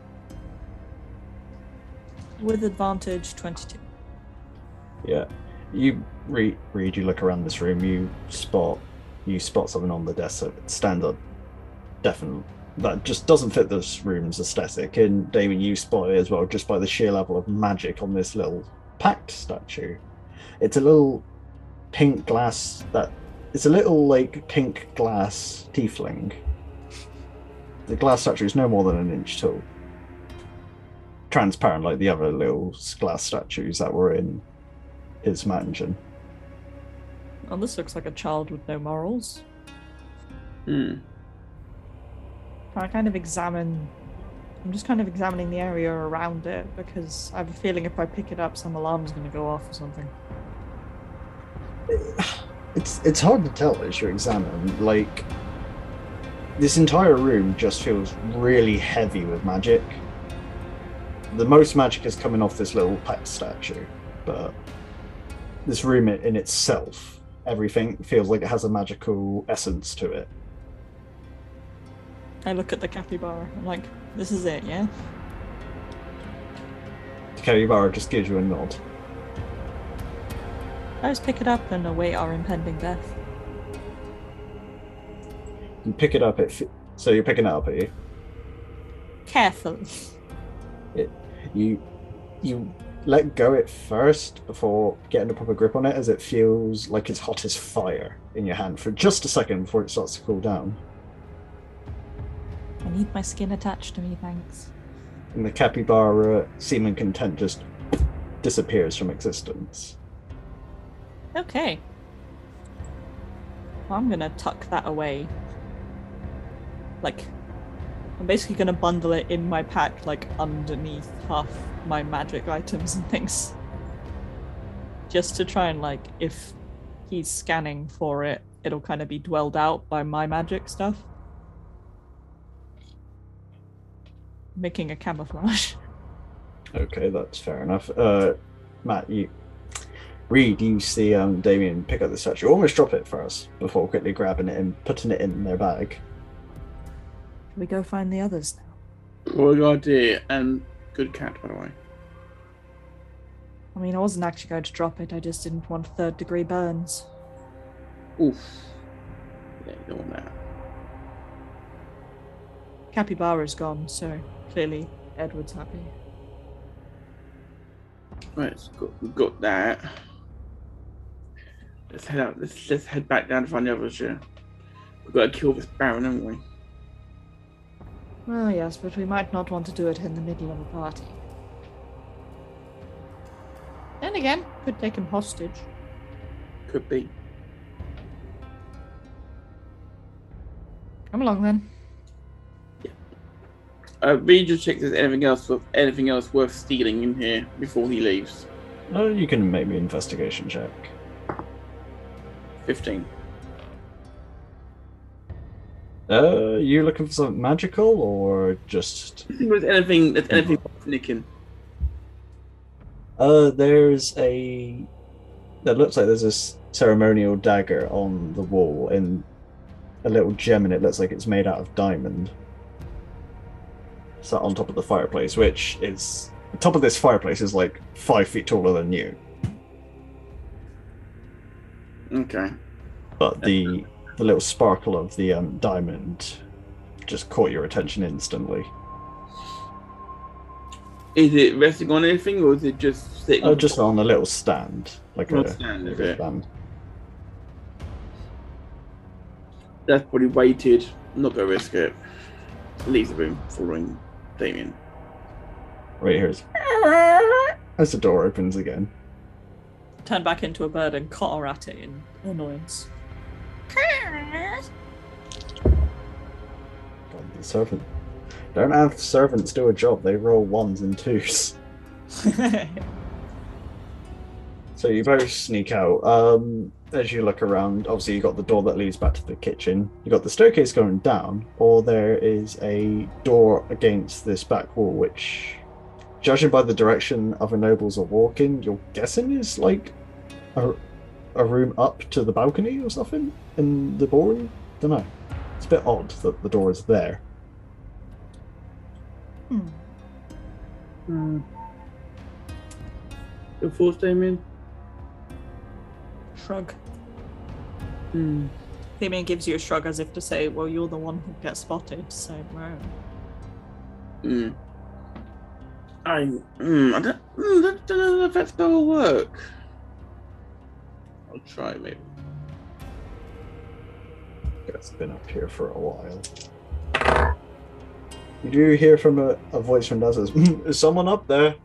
With advantage, twenty-two. Yeah. You read, read. You look around this room. You spot, you spot something on the desk that stands up. Definitely, that just doesn't fit this room's aesthetic. And Damien, you spot it as well, just by the sheer level of magic on this little pact statue. It's a little pink glass that. It's a little like pink glass tiefling. The glass statue is no more than an inch tall. Transparent like the other little glass statues that were in his mansion. Oh, this looks like a child with no morals. Hmm. I kind of examine. I'm just kind of examining the area around it because I have a feeling if I pick it up, some alarm's going to go off or something. It's it's hard to tell as you examine. Like, this entire room just feels really heavy with magic. The most magic is coming off this little pact statue, but this room in itself, everything feels like it has a magical essence to it. I look at the capybara. I'm like, this is it, yeah? The capybara just gives you a nod. I just pick it up and await our impending death. You pick it up, it fi- so you're picking it up, are you? Carefully. It, you, you let go it first before getting a proper grip on it, as it feels like it's hot as fire in your hand for just a second before it starts to cool down. I need my skin attached to me, thanks. And the capybara, seeming content, just disappears from existence. Okay. Well, I'm gonna tuck that away. Like, I'm basically gonna bundle it in my pack, like, underneath half my magic items and things. Just to try and, like, if he's scanning for it, it'll kind of be dwelled out by my magic stuff. Making a camouflage. Okay, that's fair enough. Uh, Matt, you... Reed, you see um, Damien pick up the statue, almost drop it first, before quickly grabbing it and putting it in their bag. Can we go find the others now? Good idea, and good cat, by the way. I mean, I wasn't actually going to drop it, I just didn't want third degree burns. Oof. Yeah, you don't want that. Capybara's gone, so clearly Edward's happy. Right, so got, we've got that. Let's head out. Let's let's head back down to find the others. Yeah, we've got to kill this Baron, haven't we? Well, yes, but we might not want to do it in the middle of a party. Then again, could take him hostage. Could be. Come along then. Uh, Reed just check if there's anything else worth anything else worth stealing in here before he leaves. No, you can make me an investigation check. Fifteen. Uh, you looking for something magical or just? There's anything. There's anything worth nicking. Uh, there's a. That looks like there's this ceremonial dagger on the wall and a little gem in it. Looks like it's made out of diamond. Sat on top of the fireplace, which is the top of this fireplace is like five feet taller than you. Okay. But the the little sparkle of the um, diamond just caught your attention instantly. Is it resting on anything, or is it just sitting? Oh, just on a little stand, like On a a stand, is little it? stand. That's probably weighted. I'm not gonna risk it. Leave the room following Damien. Right here's as the door opens again. Turn back into a bird and cotter at it in annoyance. God, the servant. Don't have servants do a job, they roll ones and twos. It's So you both sneak out. Um, as you look around, obviously you got the door that leads back to the kitchen. You got the staircase going down, or there is a door against this back wall, which, judging by the direction other nobles are walking, you're guessing is like a, a room up to the balcony or something in the ballroom. Don't know. It's a bit odd that the door is there. Hmm. Hmm. Your thoughts, Damien? Shrug. Hmm. Damien gives you a shrug as if to say, well, you're the one who gets spotted, so wow. Hmm. I, mm, I don't, mm, don't, don't know if that spell will work. I'll try, maybe. It's been up here for a while. You do hear from a, a voice from downstairs. "Mm, is someone up there?"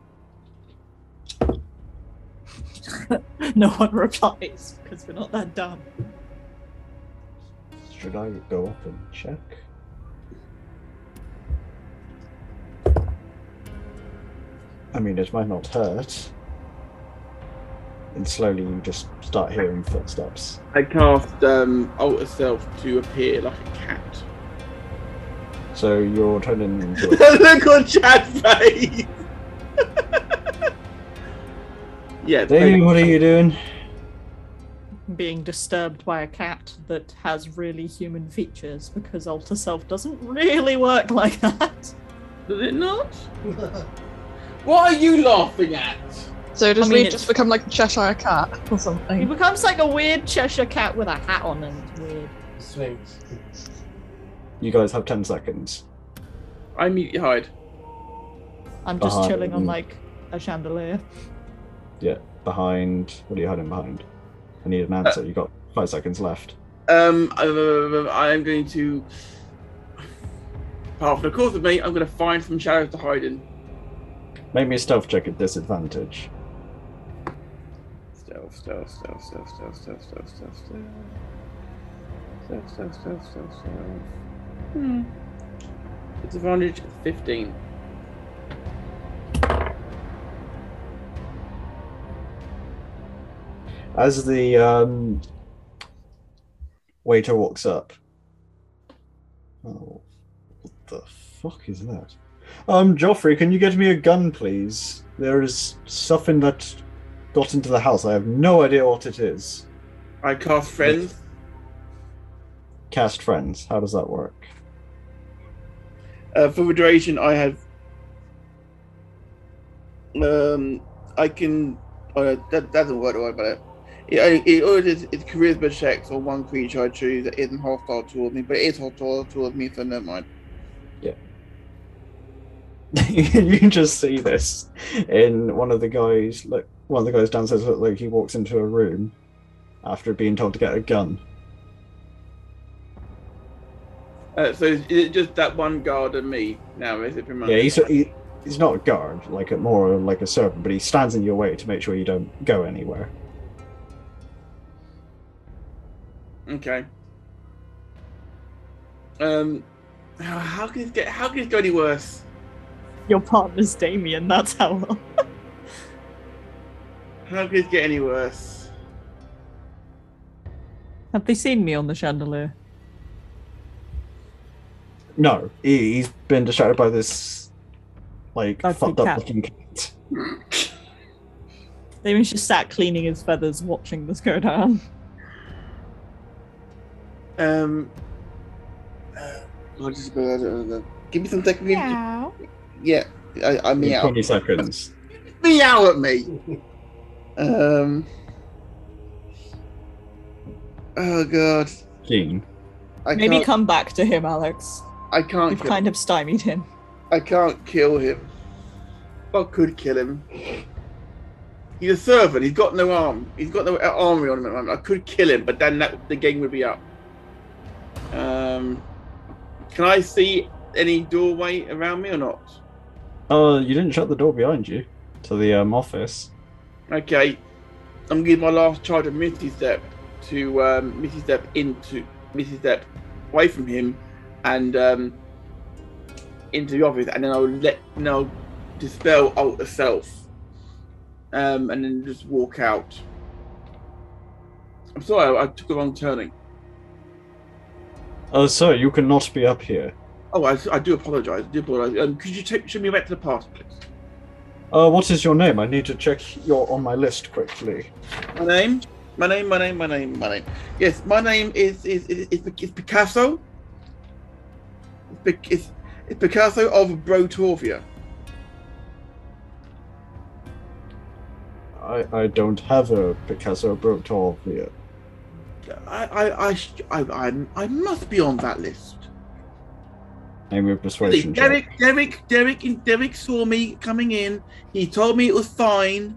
No one replies, because we're not that dumb. Should I go up and check? I mean, it might not hurt. And slowly you just start hearing footsteps. I cast um, Alter Self to appear like a cat. So you're turning into a... Look on Chad's face! Yeah, Damien, what are you doing? Being disturbed by a cat that has really human features, because Alter Self doesn't really work like that. Does it not? What are you laughing at? So does I mean, Lee it's- just become like a Cheshire cat or He something? becomes like a weird Cheshire cat with a hat on and it's weird. Sphinx. You guys have ten seconds. I mute you hide. I'm just Uh-huh. chilling on like a chandelier. Yeah, behind... What are you hiding behind? I need an answer. You got five seconds left. Um, uh, I am going to, apart from the course of me, I'm going to find some shadows to hide in. Make me a stealth check at disadvantage. Stealth, stealth, stealth, stealth, stealth, stealth, stealth, stealth, stealth. Stealth, stealth, stealth, stealth, stealth. Hmm. Disadvantage fifteen. As the um, waiter walks up. Oh, what the fuck is that? Um, Joffrey, can you get me a gun, please? There is something that got into the house. I have no idea what it is. I cast friends. Cast friends. How does that work? Uh, for the duration, I have. Um, I can. Oh, no, that doesn't work. Don't worry about it. It only it only is it's charisma checks on one creature I choose that isn't hostile towards me, but it is hostile towards me, so never mind. You can just see this in one of the guys. Look, one of the guys downstairs. Look like he walks into a room after being told to get a gun. Uh, so is it just that one guard and me now? Is it pretty much? Yeah, he's he, he's not a guard, like a more like a servant, but he stands in your way to make sure you don't go anywhere. Okay. Um, how, how can it get? How can it go any worse? Your partner's Damien, that's how long. How can it get any worse? Have they seen me on the chandelier? No, he, he's been distracted by this, like, Ugly fucked up cat. looking cat. Damien's just sat cleaning his feathers, watching this go down. Um, uh, I'll just go. Uh, uh, give me some seconds. Meow. Yeah, I, I meow. twenty seconds. Meow at me. Um. Oh god. Keen. I Maybe can't. come back to him, Alex. I can't. You've Kill, kind of stymied him. I can't kill him. I could kill him. He's a servant. He's got no arm. He's got no armory on him at the moment. I could kill him, but then that, the game would be up. Um, can I see any doorway around me or not? Oh, you didn't shut the door behind you to the um, office. Okay, I'm gonna give my last charge of Misty Step to um, Misty Step into Misty Step away from him and um, into the office, and then I'll let then I'll dispel Alter Self, um, and then just walk out I'm sorry, I, I took a wrong turning. Uh, sir, you cannot be up here. Oh, I, I do apologise. I do apologise. Um, could you take show me back to the party, please? Uh, what is your name? I need to check you're on my list quickly. My name, my name, my name, my name, my name. Yes, my name is is is, is, is Picasso. It's, it's, it's Picasso of Brotorvia. I, I don't have a Picasso Brotorvia. I I I I I I must be on that list. Name your persuasion check. Derek, Derek, Derek, Derek saw me coming in. He told me it was fine.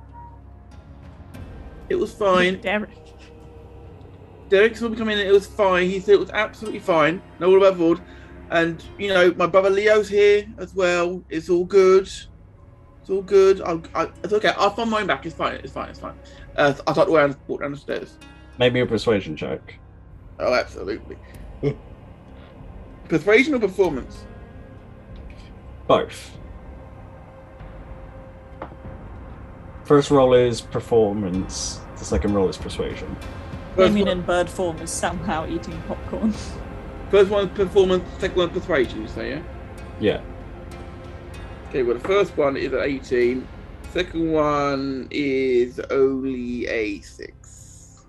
It was fine. Derek. Derek saw me come in and it was fine. He said it was absolutely fine. No all about board. And, you know, my brother Leo's here as well. It's all good. It's all good. I'll, I, it's okay. I'll find my own back. It's fine. It's fine. It's fine. Uh, I'll start to walk, walk down the stairs. Make me a persuasion check. Oh, absolutely. Persuasion or performance? Both. First roll is performance. The second roll is persuasion. First Damien one, in bird form is somehow eating popcorn. first one is performance, second one is persuasion, you say, yeah? Yeah. Okay, well, the first one is at eighteen. Second one is only a six.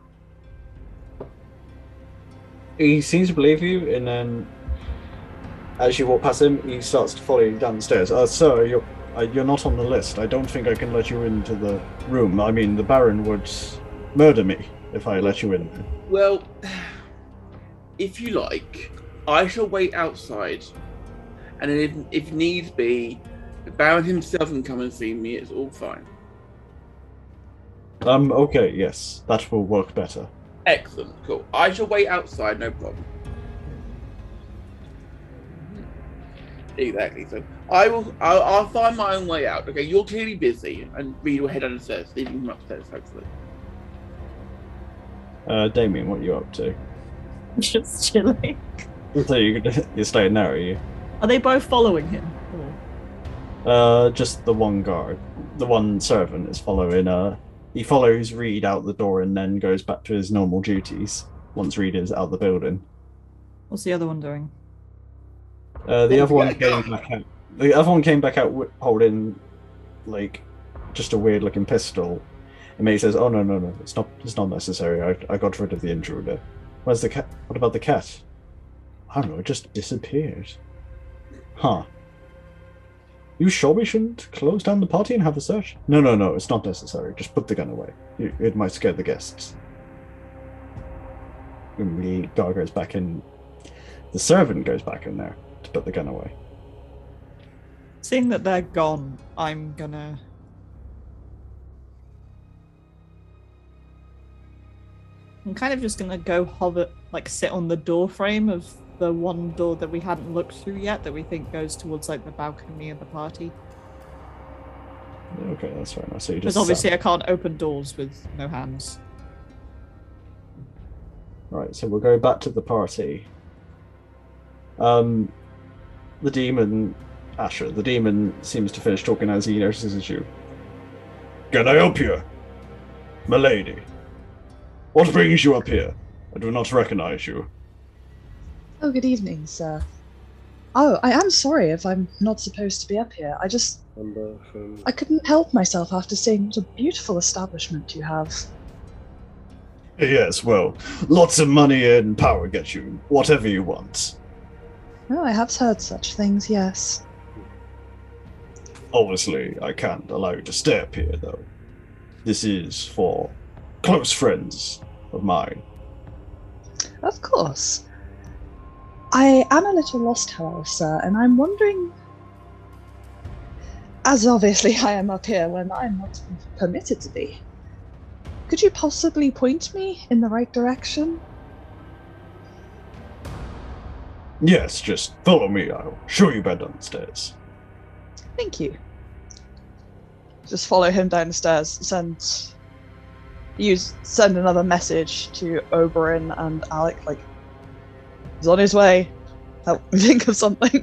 He seems to believe you, and then as you walk past him, he starts to follow you down the stairs. Uh, sir, you're, uh, you're not on the list. I don't think I can let you into the room. I mean, the Baron would murder me if I let you in. Well, if you like, I shall wait outside. And if, if needs be, the Baron himself can come and see me. It's all fine. Um, okay, yes. That will work better. Excellent, cool. I shall wait outside, no problem. Exactly. So I will. I'll, I'll find my own way out. Okay, you're clearly busy, and Reed will head down the stairs, leaving him upstairs, hopefully. Uh, Damien, what are you up to? Just chilling. So you you're staying there, are you? Are they both following him? Or... Uh, just the one guard, the one servant is following. Uh, he follows Reed out the door and then goes back to his normal duties once Reed is out of the building. What's the other one doing? Uh, the other one came back out. The other one came back out wi- holding, like, just a weird-looking pistol. And May says, "Oh no, no, no! It's not. It's not necessary. I, I got rid of the intruder. Where's the cat? What about the cat? I don't know. It just disappeared. Huh? You sure we shouldn't close down the party and have a search? No, no, no. It's not necessary. Just put the gun away. You, it might scare the guests." And the guard goes back in. The servant goes back in there to put the gun away. Seeing that they're gone, I'm gonna... I'm kind of just gonna go hover, like sit on the door frame of the one door that we hadn't looked through yet, that we think goes towards like the balcony of the party. Okay, that's fair enough. So you Because just obviously sat- I can't open doors with no hands. Right, so we'll go back to the party. Um, the demon, Asher, the demon seems to finish talking as he notices you. Can I help you, milady? What brings you up here? I do not recognize you. Oh, good evening, sir. Oh, I am sorry if I'm not supposed to be up here. I just... Number from... I couldn't help myself after seeing what a beautiful establishment you have. Yes, well, lots of money and power get you whatever you want. Oh, I have heard such things, yes. Obviously, I can't allow you to stay up here, though. This is for close friends of mine. Of course. I am a little lost, however, sir, and I'm wondering... As obviously I am up here when I'm not permitted to be. Could you possibly point me in the right direction? Yes, just follow me. I'll show you back downstairs. Thank you. Just follow him down the stairs. Send... You send another message to Oberyn and Alec, like, he's on his way. Help me think of something.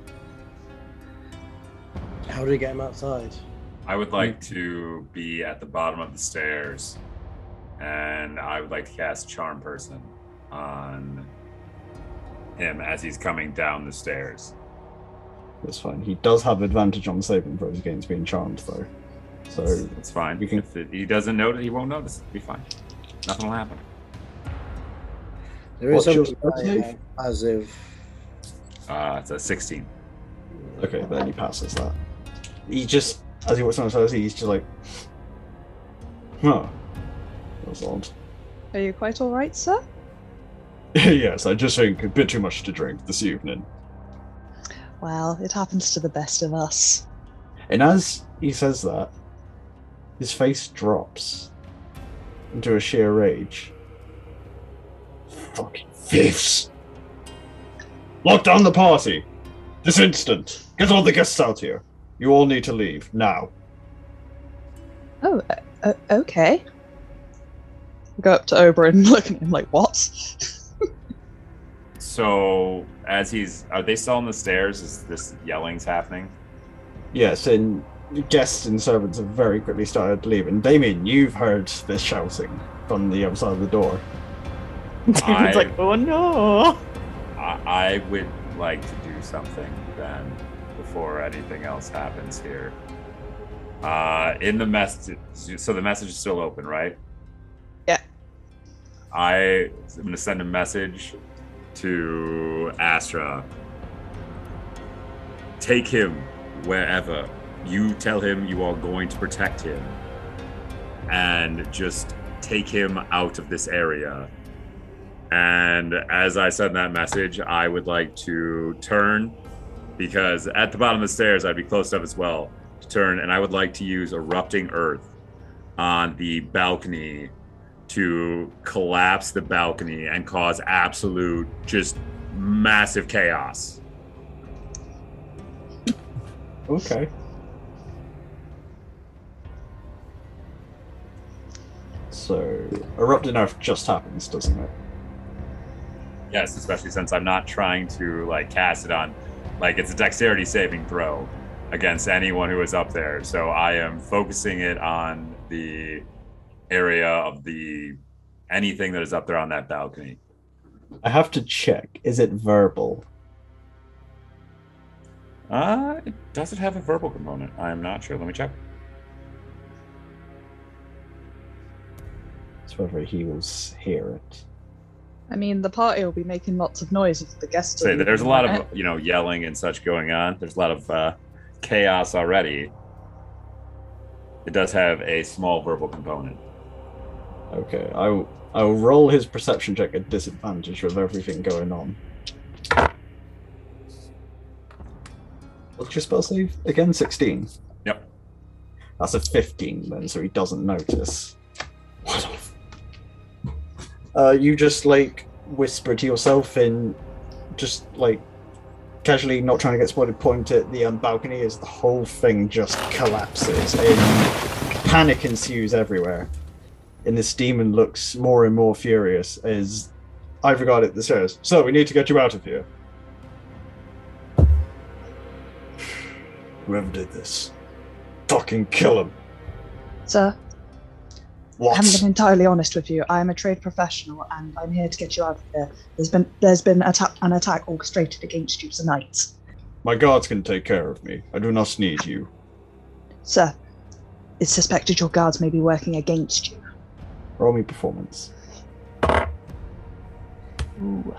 How do we get him outside? I would like to be at the bottom of the stairs and I would like to cast Charm Person on him as he's coming down the stairs. That's fine. He does have advantage on saving throws against being charmed, though. So it's fine. You can... If it, he doesn't notice, he won't notice. It'll be fine. Nothing will happen. There is What's your something spell save? as if Uh, it's a sixteen. Okay, then he passes that. He just, as he walks on the stairs, he's just like, huh. That was odd. Are you quite all right, sir? Yes, I just think a bit too much to drink this evening. Well, it happens to the best of us. And as he says that, his face drops into a sheer rage. Fucking thieves! Lock down the party! This instant! Get all the guests out here! You all need to leave, now. Oh, uh, uh, okay. I go up to Oberyn and look at him like, what? So, as he's, are they still on the stairs? Is this yelling's happening? Yes, and guests and servants have very quickly started leaving. Damien, you've heard this shouting from the other side of the door. Damon's like, oh no! I, I would like to do something then before anything else happens here. Uh, in the message, so the message is still open, right? Yeah. I am going to send a message to Astra. Take him wherever. You tell him you are going to protect him. And just take him out of this area. And as I send that message, I would like to turn, because at the bottom of the stairs, I'd be close enough as well to turn, and I would like to use Erupting Earth on the balcony to collapse the balcony and cause absolute, just massive chaos. Okay. So, Erupting Earth just happens, doesn't it? Yes, especially since I'm not trying to like cast it on, like it's a dexterity saving throw against anyone who is up there. So I am focusing it on the area of the anything that is up there on that balcony. I have to check. Is it verbal? Uh, does it have a verbal component? I'm not sure. Let me check. It's whether he will hear it. I mean, the party will be making lots of noise if the guests Say are that there's a leaving, lot right? of you know yelling and such going on. There's a lot of uh, chaos already. It does have a small verbal component. Okay, I'll I'll roll his perception check at disadvantage with everything going on. What's your spell save again? Sixteen. Yep. That's a fifteen then, so he doesn't notice. What? the f- Uh, you just like whisper to yourself in, just like casually, not trying to get spotted, point at the um, balcony as the whole thing just collapses and panic ensues everywhere. And this demon looks more and more furious as I regard it the stairs. So we need to get you out of here. Whoever did this, fucking kill him. Sir, I What? haven't been entirely honest with you. I am a trade professional, and I'm here to get you out of here. There's been there's been atta- an attack orchestrated against you tonight. My guards can take care of me. I do not need you. Sir, it's suspected your guards may be working against you. Roll me performance. Ooh.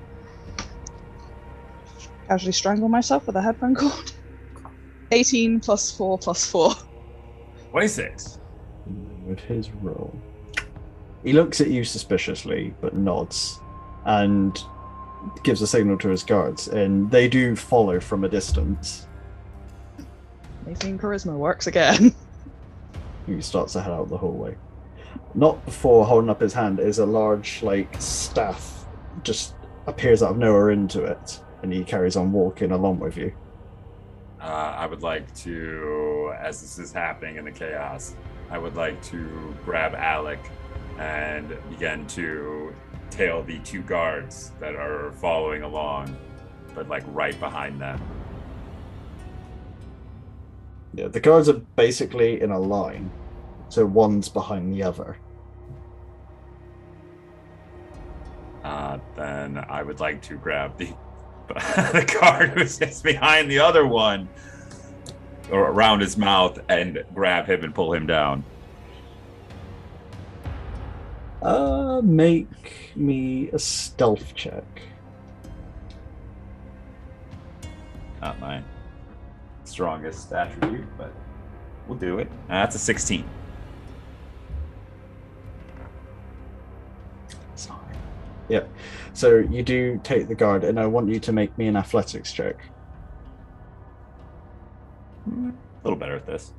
Casually strangle myself with a headphone cord. eighteen plus four plus four. twenty-six. With his roll, he looks at you suspiciously, but nods, and gives a signal to his guards, and they do follow from a distance. eighteen charisma works again. He starts to head out the hallway. Not before holding up his hand is a large, like, staff just appears out of nowhere into it, and he carries on walking along with you. Uh, I would like to, as this is happening in the chaos, I would like to grab Alec and begin to tail the two guards that are following along, but like right behind them. Yeah, the guards are basically in a line, so one's behind the other. Uh, then I would like to grab the the guard who's just behind the other one, or around his mouth, and grab him and pull him down. Uh, make me a stealth check. Not my strongest attribute, but we'll do it. Uh, that's a sixteen. Sorry. Yep. So you do take the guard, and I want you to make me an athletics check. A little better at this.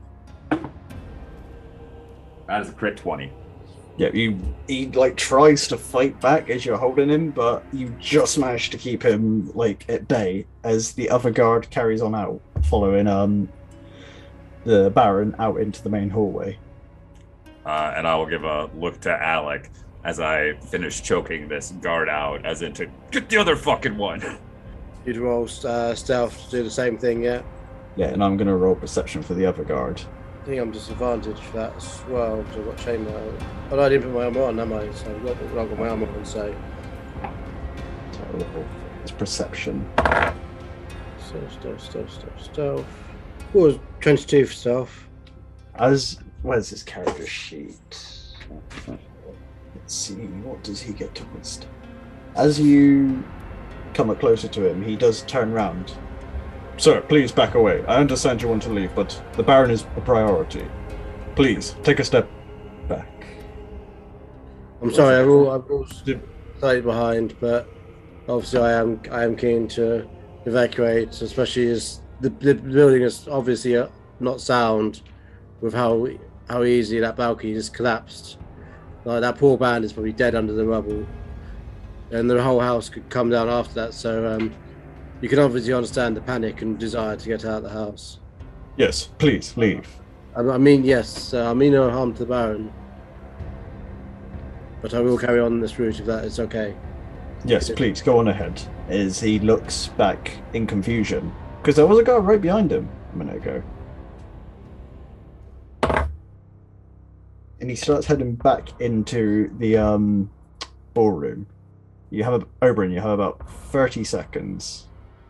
That is a crit twenty. Yeah, you he like tries to fight back as you're holding him, but you just manage to keep him like at bay as the other guard carries on out, following um the Baron out into the main hallway. Uh, and I will give a look to Alec as I finish choking this guard out, as in to get the other fucking one. You'd roll uh, stealth to do the same thing, yeah? Yeah, and I'm gonna roll perception for the other guard. I think I'm disadvantaged for that as well, because I've got chainmail. Oh, no, I didn't put my armor on, am I? So I've got, I've got my armor on, so... So it's perception. So, stealth, stealth, stealth, stealth. What was twenty-two for stealth? As where's his character sheet? Let's see, what does he get to wisdom? As you come up closer to him, he does turn round. Sir, please back away. I understand you want to leave, but the Baron is a priority. Please, take a step back. I'm sorry, I've all, I've all slightly behind, but obviously I am I am keen to evacuate, especially as the, the building is obviously uh, not sound with how how easy that balcony just collapsed. Like, that poor band is probably dead under the rubble, and the whole house could come down after that. So um, you can obviously understand the panic and desire to get out of the house. Yes, please leave. I, I mean, yes, uh, I mean no harm to the Baron, but I will carry on this route if that is okay. Yes, please go on ahead. As he looks back in confusion, because there was a guy right behind him a minute ago. And he starts heading back into the um, ballroom. You have a, Oberon, you have about thirty seconds.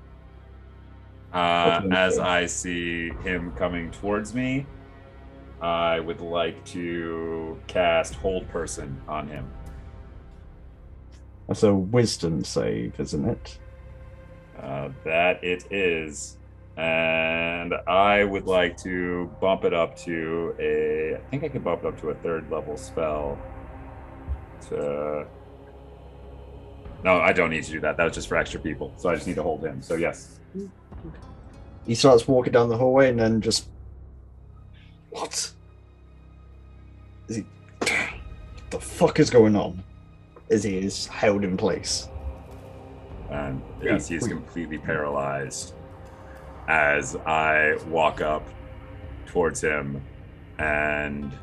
Uh, as I see him coming towards me, I would like to cast Hold Person on him. That's a wisdom save, isn't it? Uh, that it is. And I would like to bump it up to a... I think I can bump it up to a third level spell. To... No, I don't need to do that. That was just for extra people. So I just need to hold him. So yes. He starts walking down the hallway and then just... What? Is he... What the fuck is going on? As he is held in place. And yes, he is completely paralyzed as I walk up towards him, and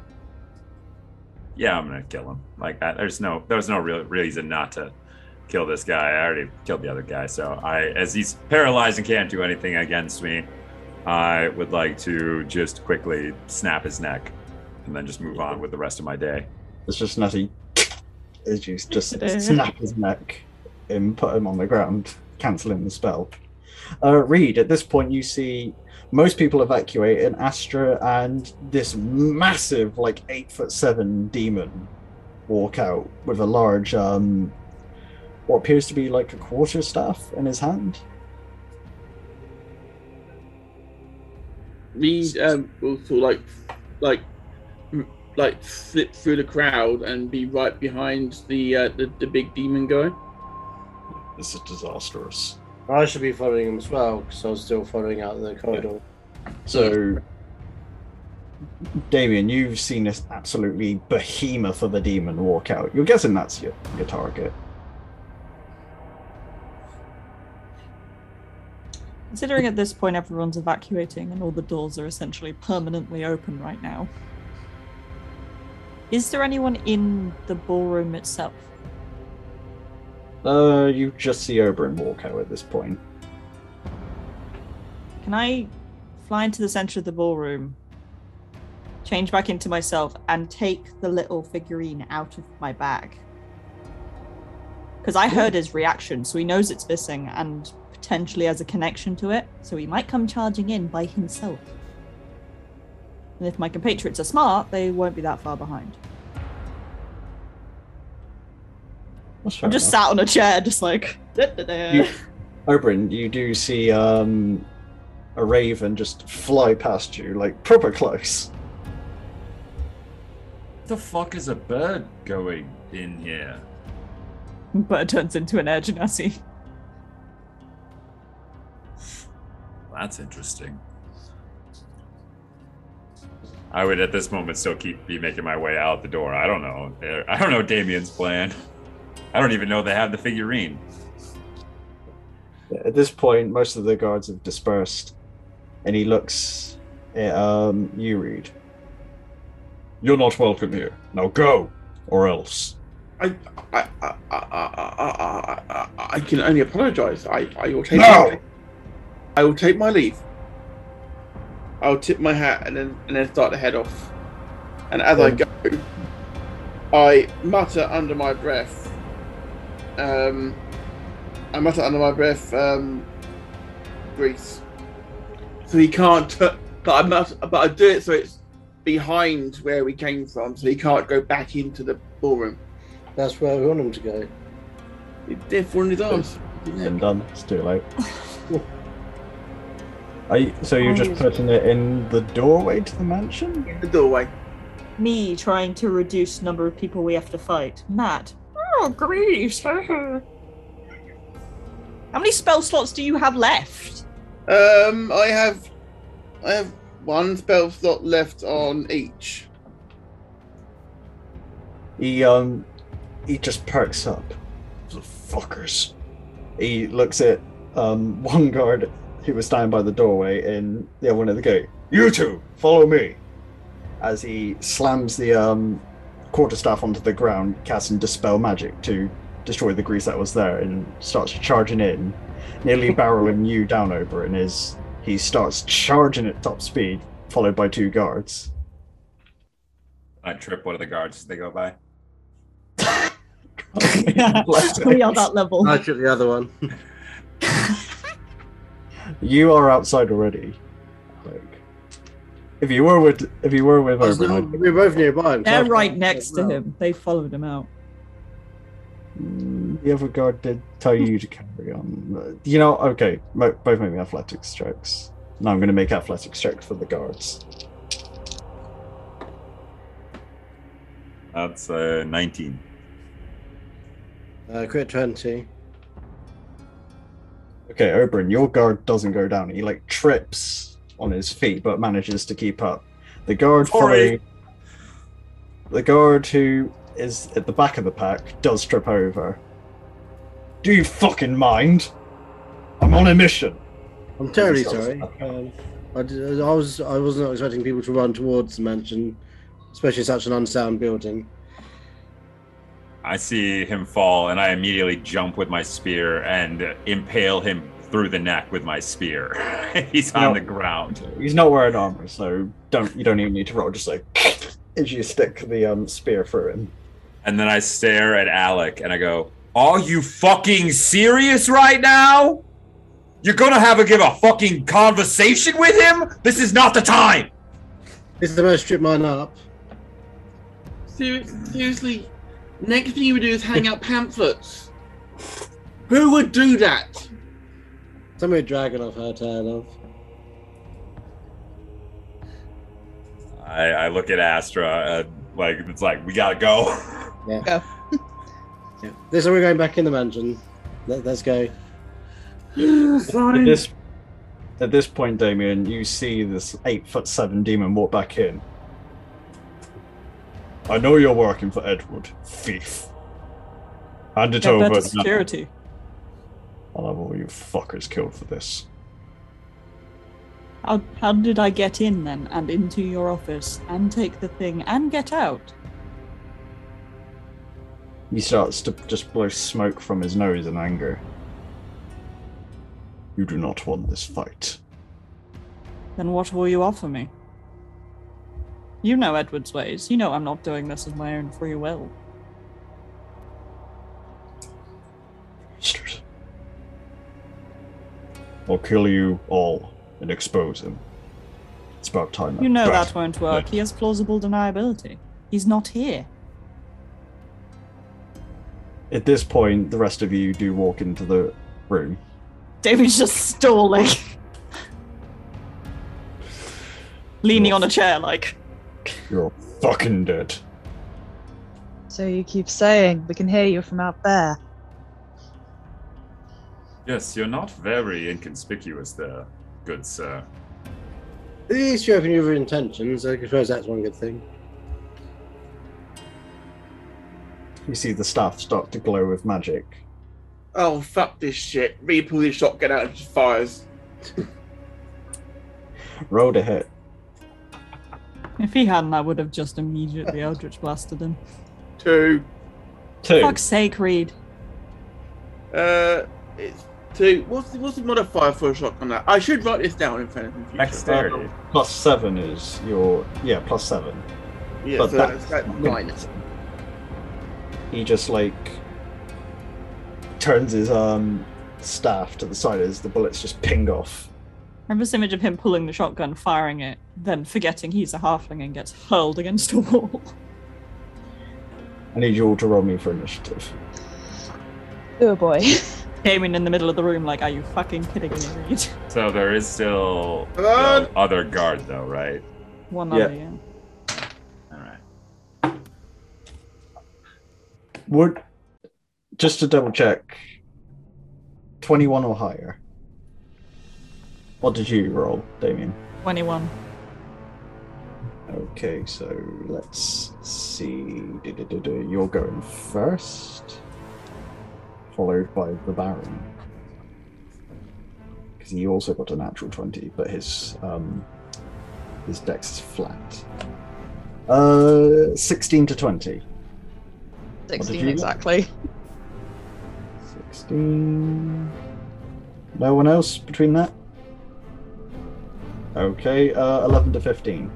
yeah, I'm gonna kill him. Like, I, there's no, there's no real reason not to kill this guy. I already killed the other guy, so I, as he's paralyzed and can't do anything against me, I would like to just quickly snap his neck, and then just move on with the rest of my day. It's just nutty. As you just snap his neck and put him on the ground, cancelling the spell. Uh, Reed, at this point you see most people evacuate, and Astra and this massive, like eight foot seven demon walk out with a large, um, what appears to be like a quarterstaff in his hand. Reed um, will sort of like, like, like slip through the crowd and be right behind the uh, the, the big demon guy. This is disastrous. I should be following him as well, because I was still following out the corridor. So, Damien, you've seen this absolutely behemoth of a demon walk out. You're guessing that's your, your target. Considering at this point everyone's evacuating and all the doors are essentially permanently open right now, is there anyone in the ballroom itself? Uh, you just see Oberon walk out at this point. Can I fly into the center of the ballroom, change back into myself, and take the little figurine out of my bag? Because I heard his reaction, so he knows it's missing and potentially has a connection to it, so he might come charging in by himself. And if my compatriots are smart, they won't be that far behind. I'm just enough. sat on a chair, just like... You, Oberyn, you do see um, a raven just fly past you, like, proper close. The fuck is a bird going in here? But it turns into an air genasi. That's interesting. I would at this moment still keep be making my way out the door. I don't know. I don't know Damien's plan. I don't even know they have the figurine. At this point, most of the guards have dispersed, and he looks at um, you, Reed. You're not welcome here. Now go, or else. I, I, I, I, I, I, I can only apologise. I, I will take. No! My, I will take my leave. I'll tip my hat and then and then start to head off. And as I go, I mutter under my breath. Um, I mutter under my breath. Um, Grease. So he can't. T- but I must. But I do it so it's behind where we came from, so he can't go back into the ballroom. That's where we want him to go. He's deaf on his arms. Been done. It's too late. Are you, so you're just putting it in the doorway to the mansion? In the doorway. Me trying to reduce number of people we have to fight. Matt. Oh, Grease. How many spell slots do you have left? Um, I have, I have one spell slot left on each. He um, he just perks up. The fuckers. He looks at um one guard who was standing by the doorway and the other one at the gate. You two, follow me. As he slams the um quarterstaff onto the ground, casting Dispel Magic to destroy the grease that was there, and starts charging in, nearly barreling you down over, and as he starts charging at top speed, followed by two guards. I trip one of the guards as they go by. Yeah, we are that level. I took the other one. You are outside already. Like, if you were with, if you were with Was Oberyn, the- we're both nearby. him, so They're I've right got- next to him. They followed him out. Mm, the other guard did tell you to carry on. Uh, You know, okay, mo- both make me athletics checks. Now I'm going to make athletics checks for the guards. That's uh, nineteen. Uh, crit twenty. Okay, Oberyn, your guard doesn't go down. He like trips on his feet, but manages to keep up. The guard Sorry. following, the guard who is at the back of the pack does trip over. Do you fucking mind? I'm on a mission. I'm terribly Sorry. sorry. Um, I, d- I was I wasn't expecting people to run towards the mansion, especially such an unsound building. I see him fall, and I immediately jump with my spear and impale him through the neck with my spear. He's on No. the ground. He's not wearing armor, so don't you don't even need to roll. Just like as you stick the um, spear through him. And then I stare at Alec, and I go, "Are you fucking serious right now? You're gonna have a give a fucking conversation with him? This is not the time!" This is the most strip mine up. Ser- Seriously, next thing you would do is hang out pamphlets. Who would do that? Somebody dragging off her tail off. I, I look at Astra, and like it's like we gotta go. Yeah. Go. Yeah. This is we're going back in the mansion. Let, let's go. At this, at this point, Damien, you see this eight foot seven demon walk back in. I know you're working for Edward, thief. Hand it Get over. better now. security. I'll have all you fuckers killed for this. How, how did I get in then, and into your office, and take the thing, and get out? He starts to just blow smoke from his nose in anger. You do not want this fight. Then what will you offer me? You know Edward's ways. You know I'm not doing this of my own free will. I'll kill you all and expose him. It's about time. You know But- that won't work. He has plausible deniability. He's not here. At this point, the rest of you do walk into the room. David's just stalling. Leaning on a chair, like. You're fucking dead. So you keep saying we can hear you from out there. Yes, you're not very inconspicuous there, good sir. At least you open your intentions. I suppose that's one good thing. You see the staff start to glow with magic. Oh, fuck this shit. Me pull this shotgun out and just fires. Roll to hit. If he hadn't, I would have just immediately Eldritch blasted him. Two. Two. Fuck's sake, Reed. Uh, it's two. What's the, what's the modifier for a shotgun? Now? I should write this down in front of me. Dexterity. Plus seven is your... Yeah, plus seven. Yeah, But so that's that's, that's not nine. gonna- He just, like, turns his um staff to the side as the bullets just ping off. I have this image of him pulling the shotgun, firing it, then forgetting he's a halfling and gets hurled against a wall. I need you all to roll me for initiative. Oh boy. Came in in the middle of the room like, are you fucking kidding me, Reed? So there is still Come on! the other guard, though, right? One Yeah. other, yeah. All right. Would, just to double check, twenty-one or higher. What did you roll, Damien? twenty-one. Okay, so let's see. Du-du-du-du. You're going first, followed by the Baron. Because he also got a natural twenty, but his um, his dex is flat. Uh, sixteen to twenty. sixteen you- exactly. sixteen. No one else between that? Okay, uh, eleven to fifteen.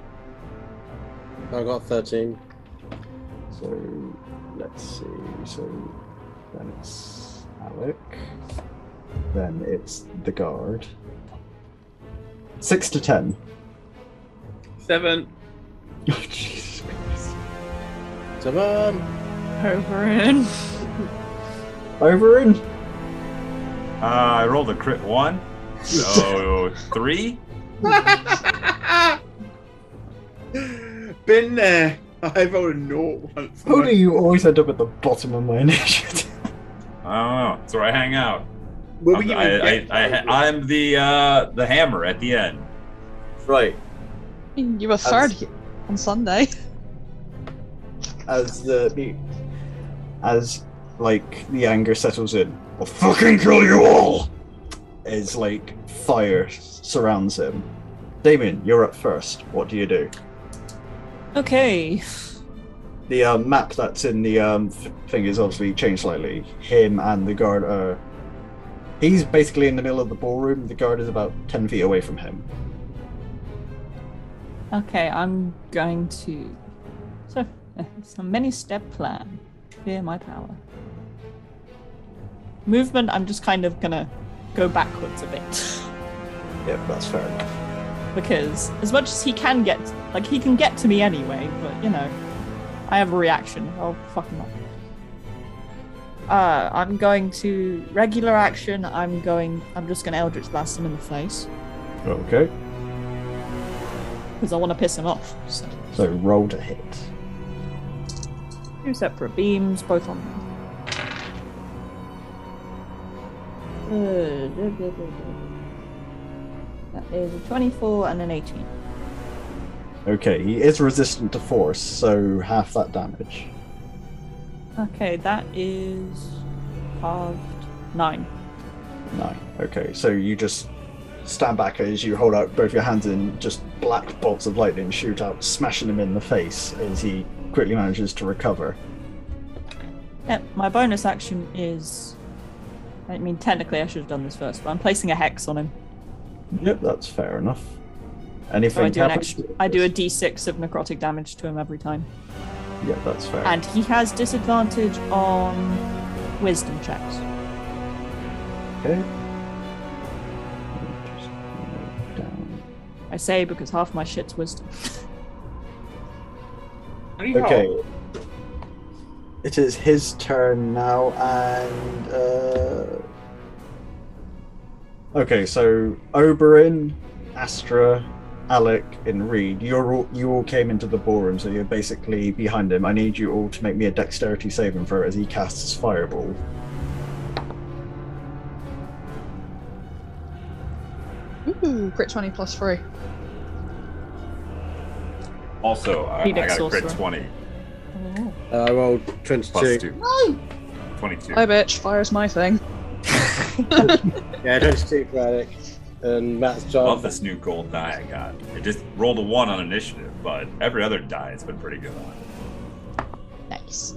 I got thirteen. So let's see. So then it's Alec. Then it's the guard. Six to ten. Seven. Oh, Jesus Christ. Seven. Over in. Over in. Uh, I rolled a crit one. So three? Been there. I rolled a naught once. How do you always end up at the bottom of my initiative? I don't know. That's where I hang out. We'll I'm, be I, giving I, death I, I'm the uh, the hammer at the end. Right. You were third he- on Sunday. As the, the as like the anger settles in, I'll fucking kill you all. As like fire surrounds him. Damien, you're up first. What do you do? Okay. The uh, map that's in the um, th- thing is obviously changed slightly. Him and the guard are. He's basically in the middle of the ballroom. The guard is about ten feet away from him. Okay, I'm going to. So, it's a many step plan. Fear my power. Movement, I'm just kind of gonna go backwards a bit. Yep, that's fair enough. Because as much as he can get, like, he can get to me anyway, but, you know, I have a reaction. I'll fuck him up. Uh, I'm going to, regular action, I'm going, I'm just gonna Eldritch Blast him in the face. Okay. Because I want to piss him off, so. So roll to hit. Two separate beams, both on me. Uh, da, da, da, da. That is a twenty-four and an eighteen. Okay, he is resistant to force, so half that damage. Okay, that is halved nine. Nine. Okay, so you just stand back as you hold out both your hands and just black bolts of lightning shoot out, smashing him in the face as he quickly manages to recover. Yep, my bonus action is. I mean, technically I should have done this first, but I'm placing a hex on him. Yep, that's fair enough. So Anything I do an happens- extra. I do a d six of necrotic damage to him every time. Yep, that's fair. And he has disadvantage on wisdom checks. Okay. I say because half my shit's wisdom. Okay. It is his turn now, and uh... okay. So Oberyn, Astra, Alec, and Reed, you're all you all came into the ballroom, so you're basically behind him. I need you all to make me a dexterity saving throw as he casts Fireball. Ooh, crit twenty plus three. Also, I, I Phoenix got a crit sorcerer. twenty Oh. Uh, I rolled plus twenty-two. two. No! twenty-two. Hi, bitch. Fire's my thing. Yeah, twenty-two for Alec. And Matt's I job. love this new gold die I got. It just rolled a one on initiative, but every other die has been pretty good on it. Nice.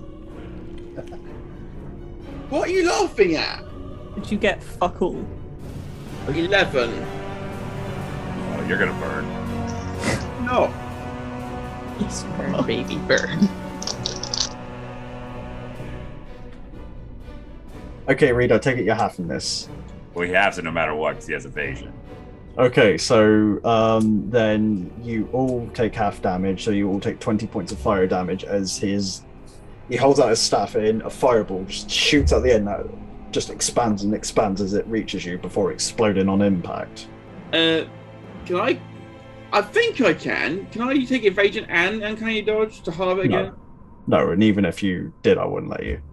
What are you laughing at? Did you get fuck all? Eleven. Oh, you're gonna burn. No. Yes, burn, baby, burn. Okay, Reed, I take it you're half in this. Well, he has it no matter what because he has evasion. Okay, so um, then you all take half damage, so you all take twenty points of fire damage as his he holds out his staff and a fireball just shoots out the end that just expands and expands as it reaches you before exploding on impact. Uh, can I? I think I can. Can I take evasion and uncanny dodge to halve it again? No. No, and even if you did, I wouldn't let you.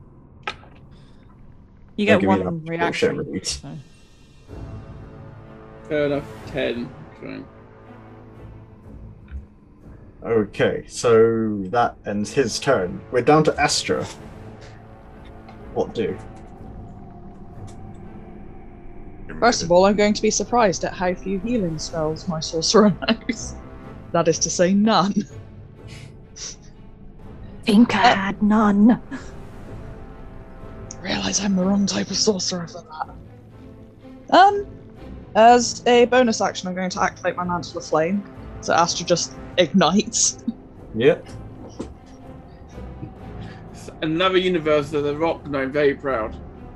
You Don't get give me one that reaction. bullshit, Reed. So. Fair enough. Ten. Fine. Okay, so that ends his turn. We're down to Astra. What do? First of all, I'm going to be surprised at how few healing spells my sorcerer knows. That is to say, none. Think I had none. I realise I'm the wrong type of sorcerer for that. Um, as a bonus action, I'm going to activate my Mantle of Flame, so Astra just ignites. Yep. It's another universe of the Rock, and I'm very proud.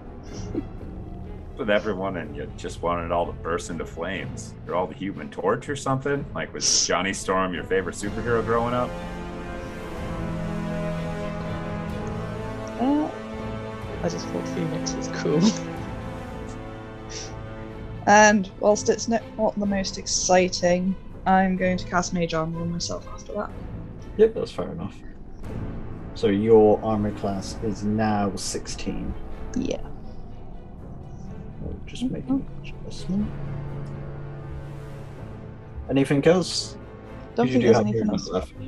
With everyone, and you just wanted it all to burst into flames. You're all the Human Torch or something? Like, was Johnny Storm your favorite superhero growing up? Uh, I just thought Phoenix was cool. And whilst it's not the most exciting, I'm going to cast Mage Armor on myself after that. Yep, that's fair enough. So your armor class is now sixteen. Yeah. I'll just make an adjustment. Anything else? Don't You think do there's have anything movement else. left.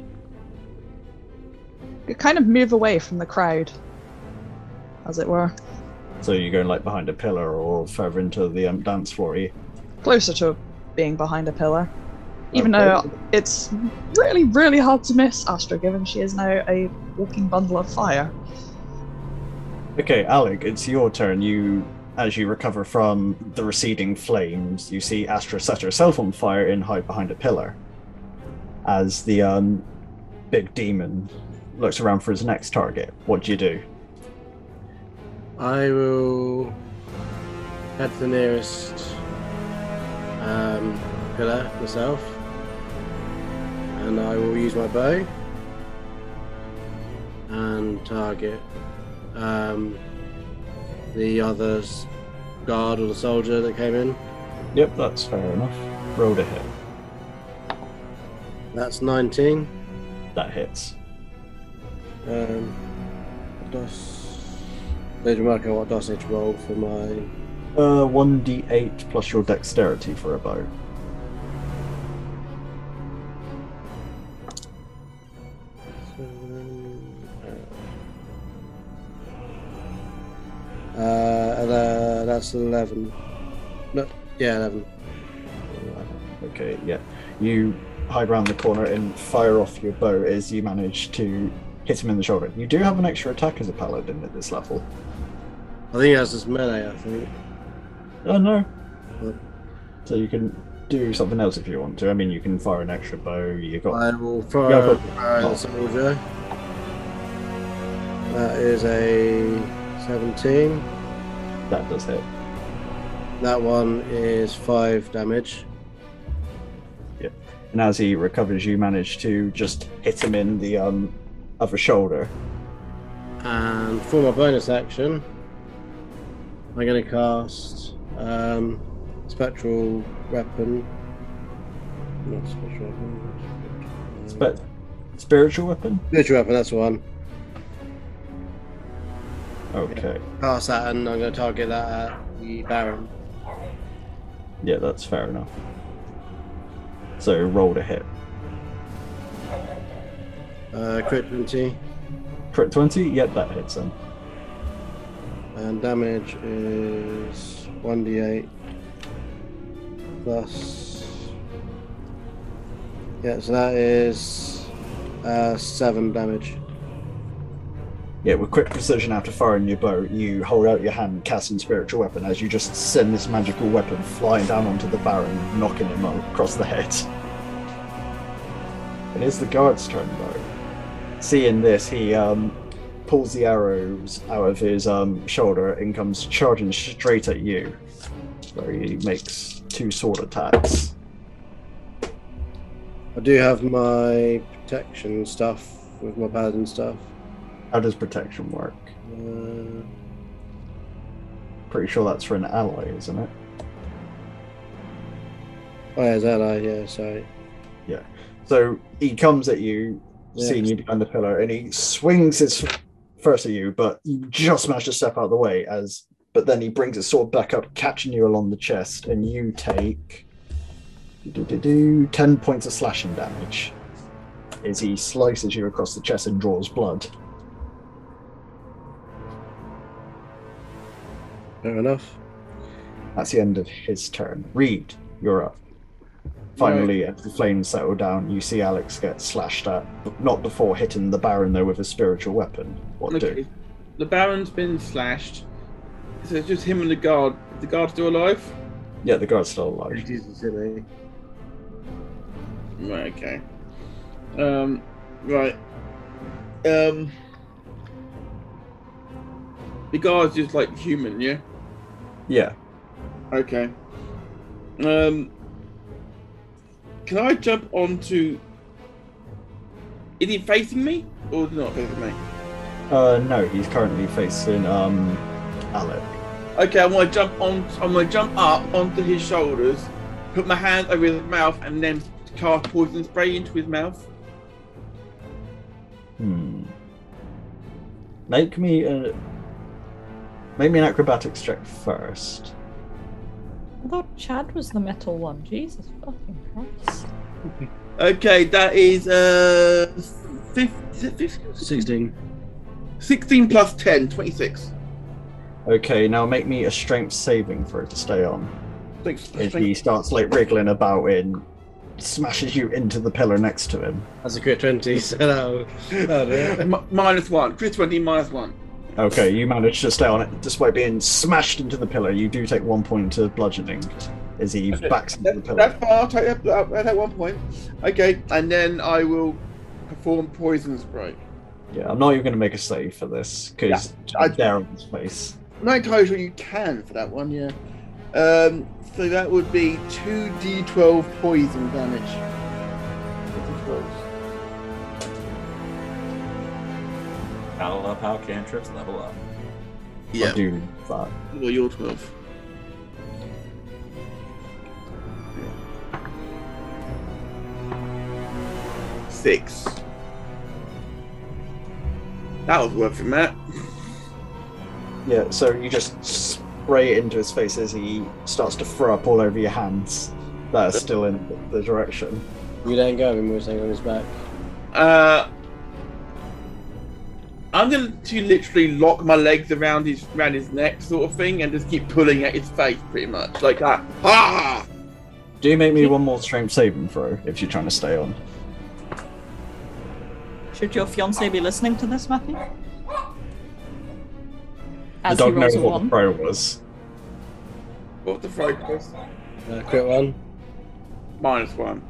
You kind of move away from the crowd, as it were. So you're going like behind a pillar or further into the um, dance floor, are you? Closer to being behind a pillar. Even Okay. though it's really, really hard to miss Astra, given she is now a walking bundle of fire. Okay, Alec, it's your turn. You, as you recover from the receding flames, you see Astra set herself on fire and hide behind a pillar. As the um, big demon looks around for his next target, what do you do? I will head to the nearest um, pillar myself, and I will use my bow and target um, the other's guard or the soldier that came in. Yep, that's fair enough. Roll to hit. That's nineteen. That hits. Um, what does need to work out what does I need to roll for my. Uh, one d eight plus your dexterity for a bow. Uh, uh, that's eleven. No, yeah, eleven. Okay, yeah. You hide around the corner and fire off your bow as you manage to hit him in the shoulder. You do have an extra attack as a paladin at this level. I think that's just melee. I think. Oh no. What? So you can do something else if you want to. I mean, you can fire an extra bow. You got. I will fire Go a for it. fire at the soldier. That is a seventeen. That does hit. That one is five damage. and as he recovers, you manage to just hit him in the um, other shoulder. And for my bonus action, I'm going to cast um, Spectral Weapon. Not Spectral Weapon. Spe- spiritual weapon? Spiritual Weapon, that's the one. Okay. Cast that, and I'm going to target that at the Baron. Yeah, that's fair enough. So roll to hit. Uh, crit twenty. Crit twenty? Yep, that hits him. And damage is one d eight plus. Yeah, so that is uh, seven damage. Yeah, with quick precision after firing your bow, you hold out your hand, casting spiritual weapon as you just send this magical weapon flying down onto the Baron, knocking him across the head. It is the guard's turn though. Seeing this, he um, pulls the arrows out of his um, shoulder and comes charging straight at you, where he makes two sword attacks. I do have my protection stuff with my paladin stuff. How does protection work? Uh, Pretty sure that's for an ally, isn't it? oh, yeah, is that I? Yeah, sorry. Yeah. So he comes at you, Yeah. seeing you behind the pillar, and he swings his first at you, but you just manage to step out of the way. As, but then he brings his sword back up, catching you along the chest, and you take do-do-do-do, ten points of slashing damage as he slices you across the chest and draws blood. Fair enough. That's the end of his turn. Reed, you're up. Finally, as the flames settle down, you see Alex get slashed at, but not before hitting the Baron, though, with a spiritual weapon. What Okay. do? The Baron's been slashed. So it's just him and the guard. Is the guard still alive? Yeah, the guard's still alive. Jesus, silly. Right, okay. Um, right. Um, the guard's just like human, yeah? Yeah. Okay. Um, can I jump onto... Is he facing me? Or is he not facing me? Uh, no, he's currently facing, um, Alec. Okay, I want to jump on. I'm going to jump up onto his shoulders, put my hand over his mouth, and then cast poison spray into his mouth. Hmm. Make me a... Make me an acrobatics check first. I thought Chad was the metal one. Jesus fucking Christ. Okay, that is uh, fifteen, sixteen. sixteen plus ten, twenty-six. Okay, now make me a strength saving for it to stay on. Thanks. If he starts, like, wriggling about and smashes you into the pillar next to him. That's a crit twenty, so that'll, that'll do it. M- minus one. Chris twenty minus one. Okay, you manage to stay on it despite being smashed into the pillar. You do take one point of bludgeoning as he Okay, backs into the That, pillar. that's fine. I'll take that, I'll take that one point. Okay, and then I will perform poison spray. Yeah, I'm not even going to make a save for this because I- I'm there on his face. I'm not entirely sure you can for that one, yeah. Um, so that would be two d twelve poison damage. d twelve. Gotta love how cantrips level up. I do that. Well, you're twelve. Six. That was worth it, Matt. Yeah, so you just spray it into his face as he starts to throw up all over your hands that are still in the direction. You don't go him with something on his back. Uh, I'm going to literally lock my legs around his around his neck, sort of thing, and just keep pulling at his face, pretty much like that. Ah! Do you make me one more strength saving throw if you're trying to stay on? Should your fiance be listening to this, Matthew? As the he dog rolls knows a what one. the throw was. What the fuck was? Uh, crit one. Minus one.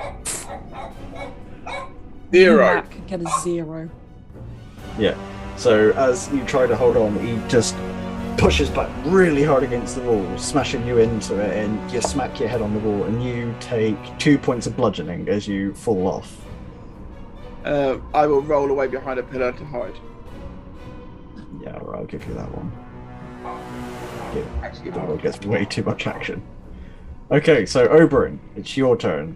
Zero. Mac get a zero. Yeah. So as you try to hold on, he just pushes back really hard against the wall, smashing you into it, and you smack your head on the wall, and you take two points of bludgeoning as you fall off. Uh, I will roll away behind a pillar to hide. Yeah, all right, I'll give you that one. Yeah, the roll gets way too much action. Okay, so Oberyn, it's your turn.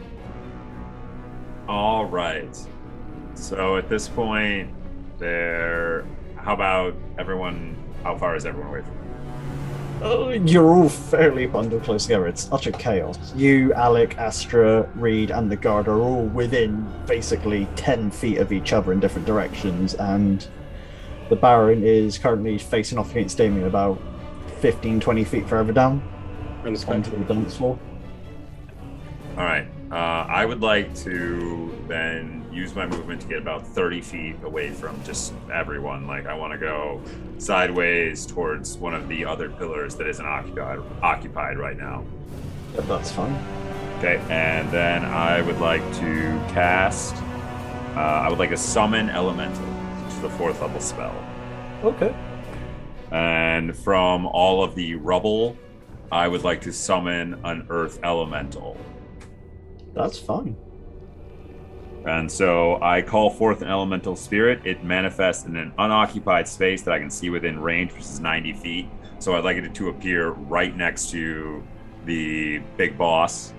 All right. So at this point, there. How about everyone? How far is everyone away from me? Oh, you're all fairly bundled close together. It's utter chaos. You, Alec, Astra, Reed, and the guard are all within basically ten feet of each other in different directions, and the Baron is currently facing off against Damien about fifteen, twenty feet further down onto the dance floor. All right. Uh, I would like to then use my movement to get about thirty feet away from just everyone. Like, I want to go sideways towards one of the other pillars that isn't occupied occupied right now. But that's fine. Okay, and then I would like to cast. Uh, I would like to summon Elemental, which is the fourth level spell. Okay. And from all of the rubble, I would like to summon an Earth Elemental. That's fine. And so I call forth an elemental spirit. It manifests in an unoccupied space that I can see within range, which is ninety feet. So I'd like it to appear right next to the big boss.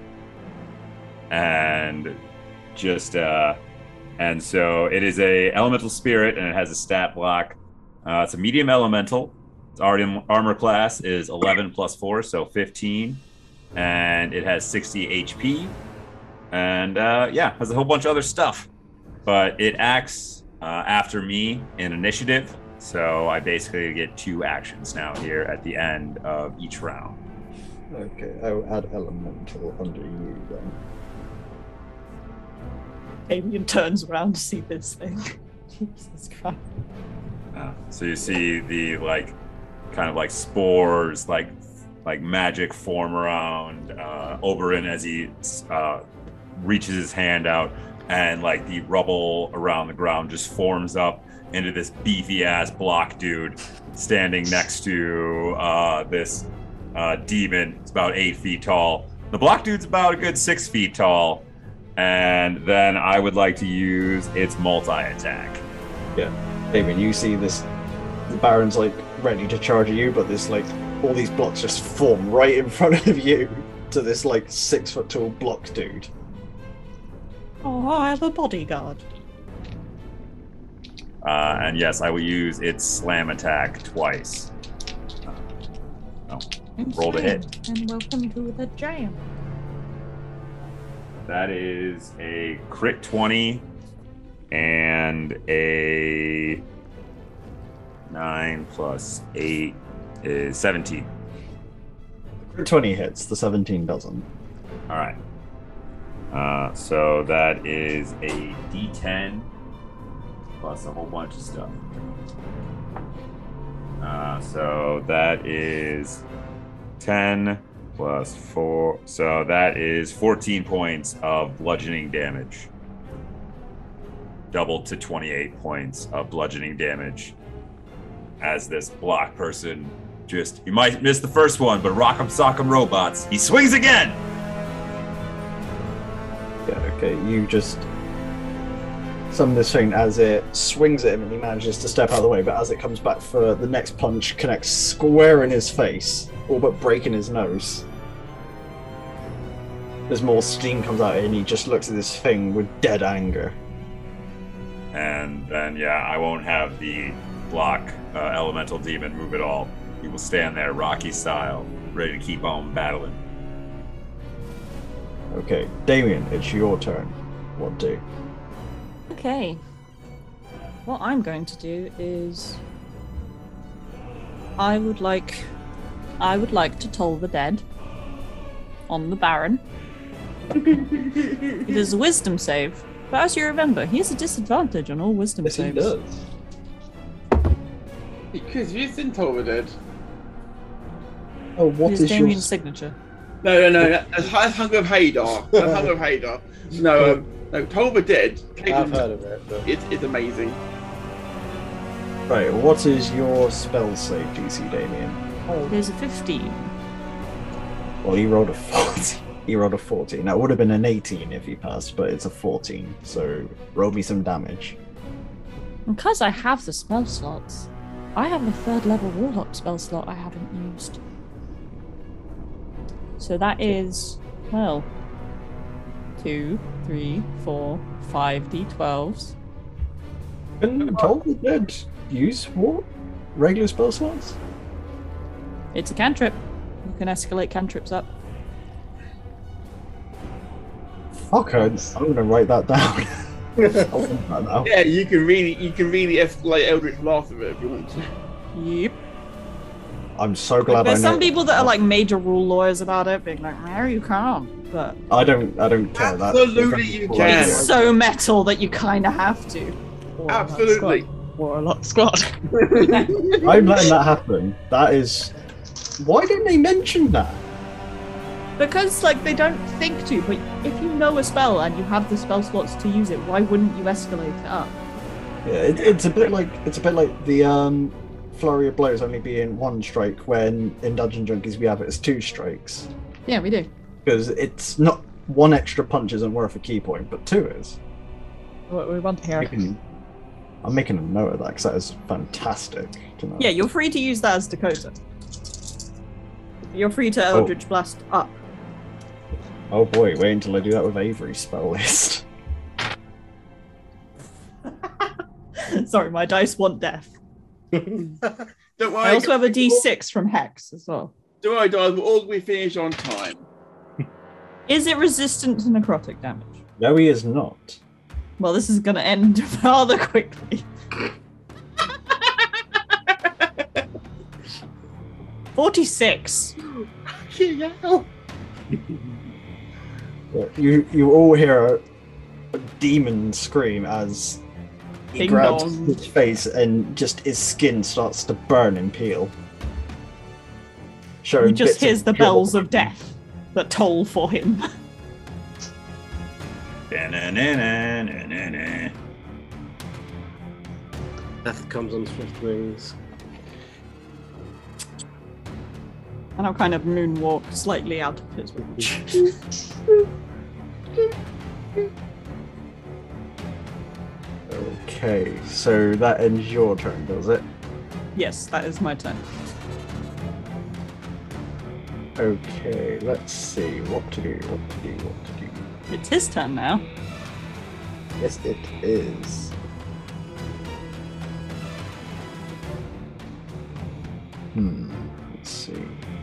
And just, uh, and so it is a elemental spirit, and it has a stat block. Uh, it's a medium elemental. Its already armor class is eleven plus four, so fifteen. And it has sixty H P. And uh, yeah, has a whole bunch of other stuff. But it acts uh, after me in initiative, so I basically get two actions now here at the end of each round. Okay, I'll add elemental under you then. Damien turns around to see this thing. Jesus Christ. Uh, so you see the like, kind of like spores, like like magic form around uh, Oberyn as he uh, reaches his hand out, and like the rubble around the ground just forms up into this beefy ass block dude standing next to uh, this uh, demon. It's about eight feet tall. The block dude's about a good six feet tall. And then I would like to use its multi-attack. Yeah. Damien, you see this, the Baron's like ready to charge at you, but there's like all these blocks just form right in front of you to this like six foot tall block dude. Oh, I have a bodyguard. Uh, and yes, I will use its slam attack twice. Uh, oh, roll to hit. And welcome to the jam. That is a crit twenty and a nine plus eight is seventeen. twenty hits, the seventeen doesn't. All right. Uh, so that is a D ten plus a whole bunch of stuff. Uh, so that is ten plus four. So that is fourteen points of bludgeoning damage. Doubled to twenty-eight points of bludgeoning damage. As this block person just, you might miss the first one, but rock'em sock'em robots. He swings again! Yeah, okay, you just summon this thing as it swings at him and he manages to step out of the way, but as it comes back for the next punch, connects square in his face, all but breaking his nose. As more steam comes out and he just looks at this thing with dead anger. And then, yeah, I won't have the block uh, elemental demon move at all. He will stand there, Rocky style, ready to keep on battling. Okay, Damien, it's your turn. What do? Okay. What I'm going to do is I would like I would like to toll the dead on the Baron. It is a wisdom save. But as you remember, he has a disadvantage on all wisdom Yes, saves. he does. Because you didn't told me that. Oh, what It is is your... Damien's signature. No, no, no. That's that's Hunger of Hadar. That's Hunger of Hadar. No, um, no. Toll the Dead. I've heard of it. But... It, it's amazing. Right, what is your spell save D C, Damien? Oh, there's a fifteen. Well, he rolled a fourteen. He rolled a fourteen. That would have been an eighteen if he passed, but it's a fourteen. So roll me some damage. Because I have the spell slots, I have a third level warlock spell slot I haven't used. So that is, well, two, three, four, five d twelves. Can Toll the Dead use what? Regular spell slots? It's a cantrip. You can escalate cantrips up. Fuck, I'm gonna write that down. I want that now. Yeah, you can really, you can really escalate Eldritch Blast with it if you want to. Yep. I'm so glad There's I know. some people that are like major rule lawyers about it, being like, "No, you can't." But I don't. I don't care. That Absolutely you can. it's so metal that you kind of have to. Absolutely. Warlock squad. I'm letting that happen. That is. Why didn't they mention that? Because like they don't think to, but if you know a spell and you have the spell slots to use it, why wouldn't you escalate it up? Yeah, it, it's a bit like it's a bit like the um, flurry of blows only being one strike when in Dungeon Junkies we have it as two strikes. Yeah, we do. Because it's not one extra punch isn't worth a key point, but two is. What we want here. Making, I'm making a note of that because that is fantastic to know. Yeah, you're free to use that as Dakota. You're free to Eldritch Blast up. Oh boy, wait until I do that with Avery's spell list. Sorry, my dice want death. Don't worry. I also have a d six from Hex as well. Don't worry, guys. We'll all be finished on time. Is it resistant to necrotic damage? No, he is not. Well, this is going to end rather quickly. forty-six. Yeah. You you all hear a, a demon scream as he Ding grabs dong. his face and just his skin starts to burn and peel. Showing He just bits of hears the pure- bells of death that toll for him. Da-na-na-na-na-na-na. Death comes on swift wings. And I'll kind of moonwalk slightly out of his reach. Okay, so that ends your turn, does it? Yes, that is my turn. Okay, let's see what to do, what to do, what to do. It's his turn now. Yes, it is. Hmm, let's see.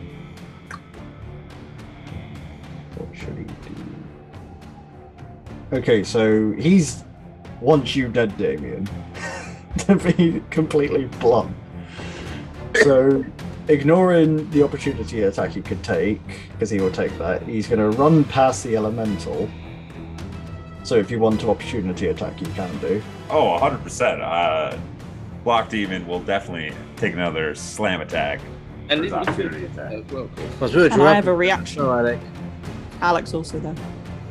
What should he do? Okay, so he's wants you dead, Damien. To be completely blunt. So, ignoring the opportunity attack he could take, because he will take that, he's going to run past the elemental. So if you want to opportunity attack, you can do. Oh, one hundred percent. Uh, Block Demon will definitely take another slam attack. And for this his is opportunity attack. as well. Well, spiritual And I have a weapon. reaction. Oh, Alec. Alex also there.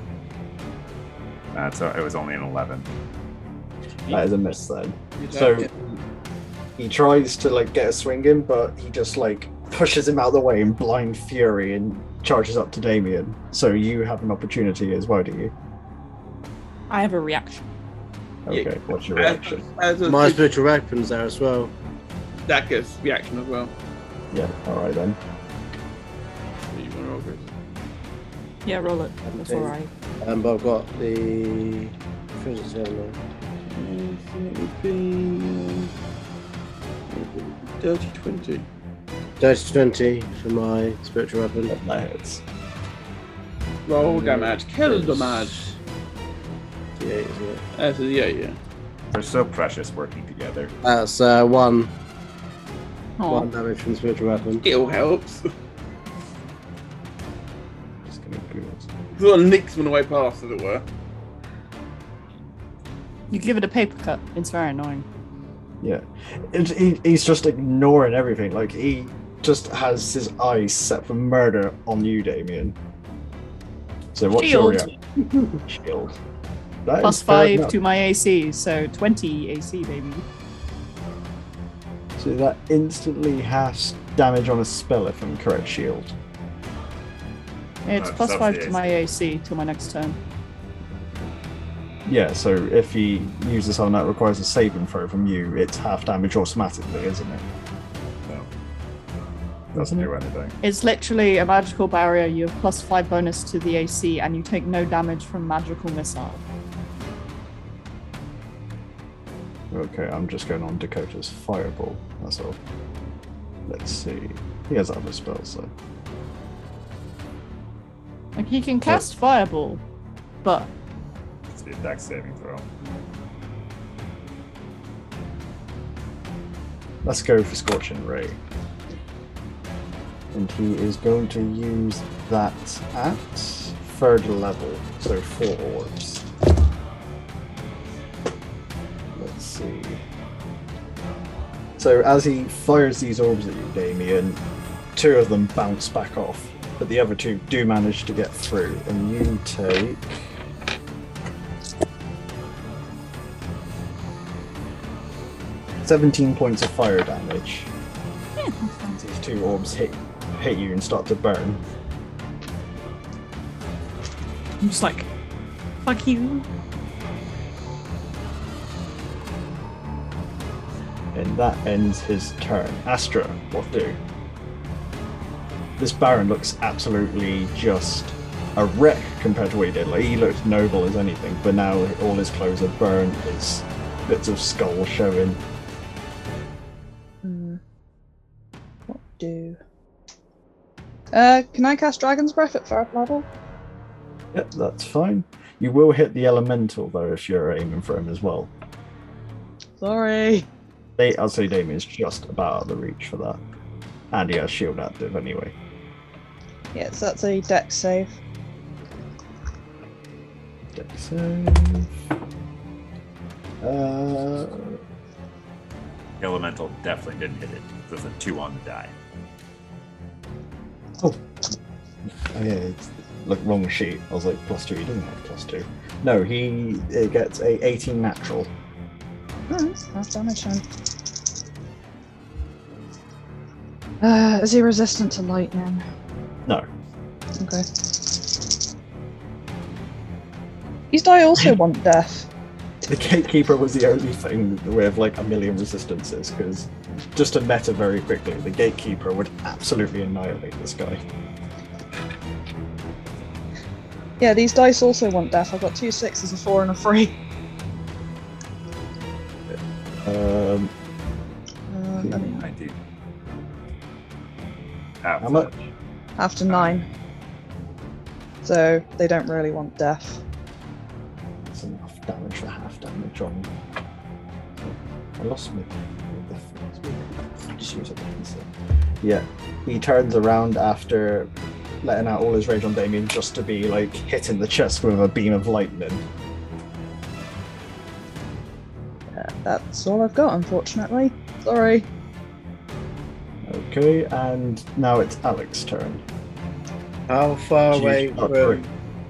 Uh, so it was only an eleven. That is a miss then. You So don't- he tries to like get a swing in, but he just like pushes him out of the way in blind fury and charges up to Damien. So you have an opportunity as well, do you? I have a reaction. Okay, Yeah. what's your as, reaction? as a My spiritual weapon's there as well. that gets reaction as well. Yeah, alright then. So you want to roll this? Yeah, roll it. That's Okay. alright. Um, but I've got the physics element. Yes, it would be uh, dirty twenty. Dirty twenty for my spiritual weapon. That hits. Roll damage, kill damage. D eight, isn't it? Uh, so yeah, yeah. They're so precious working together. That's uh, one, Oh, one damage from the spiritual weapon. It all helps. Just gonna go. Sort of nicks them away past, as it were. you give it a paper cut. It's very annoying. Yeah. It, he, he's just ignoring everything. Like, he just has his eyes set for murder on you, Damien. So what's your Shield. reaction? Shield. That Plus is fair five enough. to my A C, so twenty A C, baby. So that instantly has damage on a spell if I'm correct, shield. It's Uh, plus that's five the to A C. my A C till my next turn. Yeah, so if he uses something that requires a saving throw from you, it's half damage automatically, isn't it? No. Doesn't do anything. It's literally a magical barrier. You have plus five bonus to the A C, and you take no damage from magical missile. Okay, I'm just going on Dakota's Fireball, that's all. Let's see. He has other spells, so. Like he can cast Fireball, but It's the attack saving throw. Let's go for Scorching Ray. And he is going to use that at third level, so four orbs. Let's see. So as he fires these orbs at you, Damien, two of them bounce back off, but the other two do manage to get through, and you take seventeen points of fire damage. As these two orbs hit hit you and start to burn. I'm just like, fuck you. And that ends his turn. Astra, what do? This Baron looks absolutely just a wreck compared to what he did. Like, he looked noble as anything, but now all his clothes are burnt, his bits of skull showing. Mm. What do? Uh, can I cast Dragon's Breath at third level? Yep, that's fine. You will hit the elemental though if you're aiming for him as well. Sorry. They, I'll say Damien's just about out of the reach for that. And he has shield active anyway. Yes, that's a dex save. Dex save. Uh, Elemental definitely didn't hit it. There's a two on the die. oh. Oh yeah, it's like wrong sheet. I was like plus two. He doesn't have plus two. No, he it gets a eighteen natural. Nice, half damage then. Uh, is he resistant to lightning? No. Okay. These die also want death. The Gatekeeper was the only thing with like a million resistances, because just to meta very quickly, the Gatekeeper would absolutely annihilate this guy. Yeah, these dice also want death. I've got two sixes, a four, and a three. Um, Uh, let me- nineteen. Half How much? After nine. So they don't really want death. That's enough damage for half damage on. I lost me. Just use it. Yeah, he turns around after letting out all his rage on Damien just to be like hit in the chest with a beam of lightning. Uh, that's all I've got, unfortunately. Sorry. Okay, and now it's Alex's turn. How far She's away up from?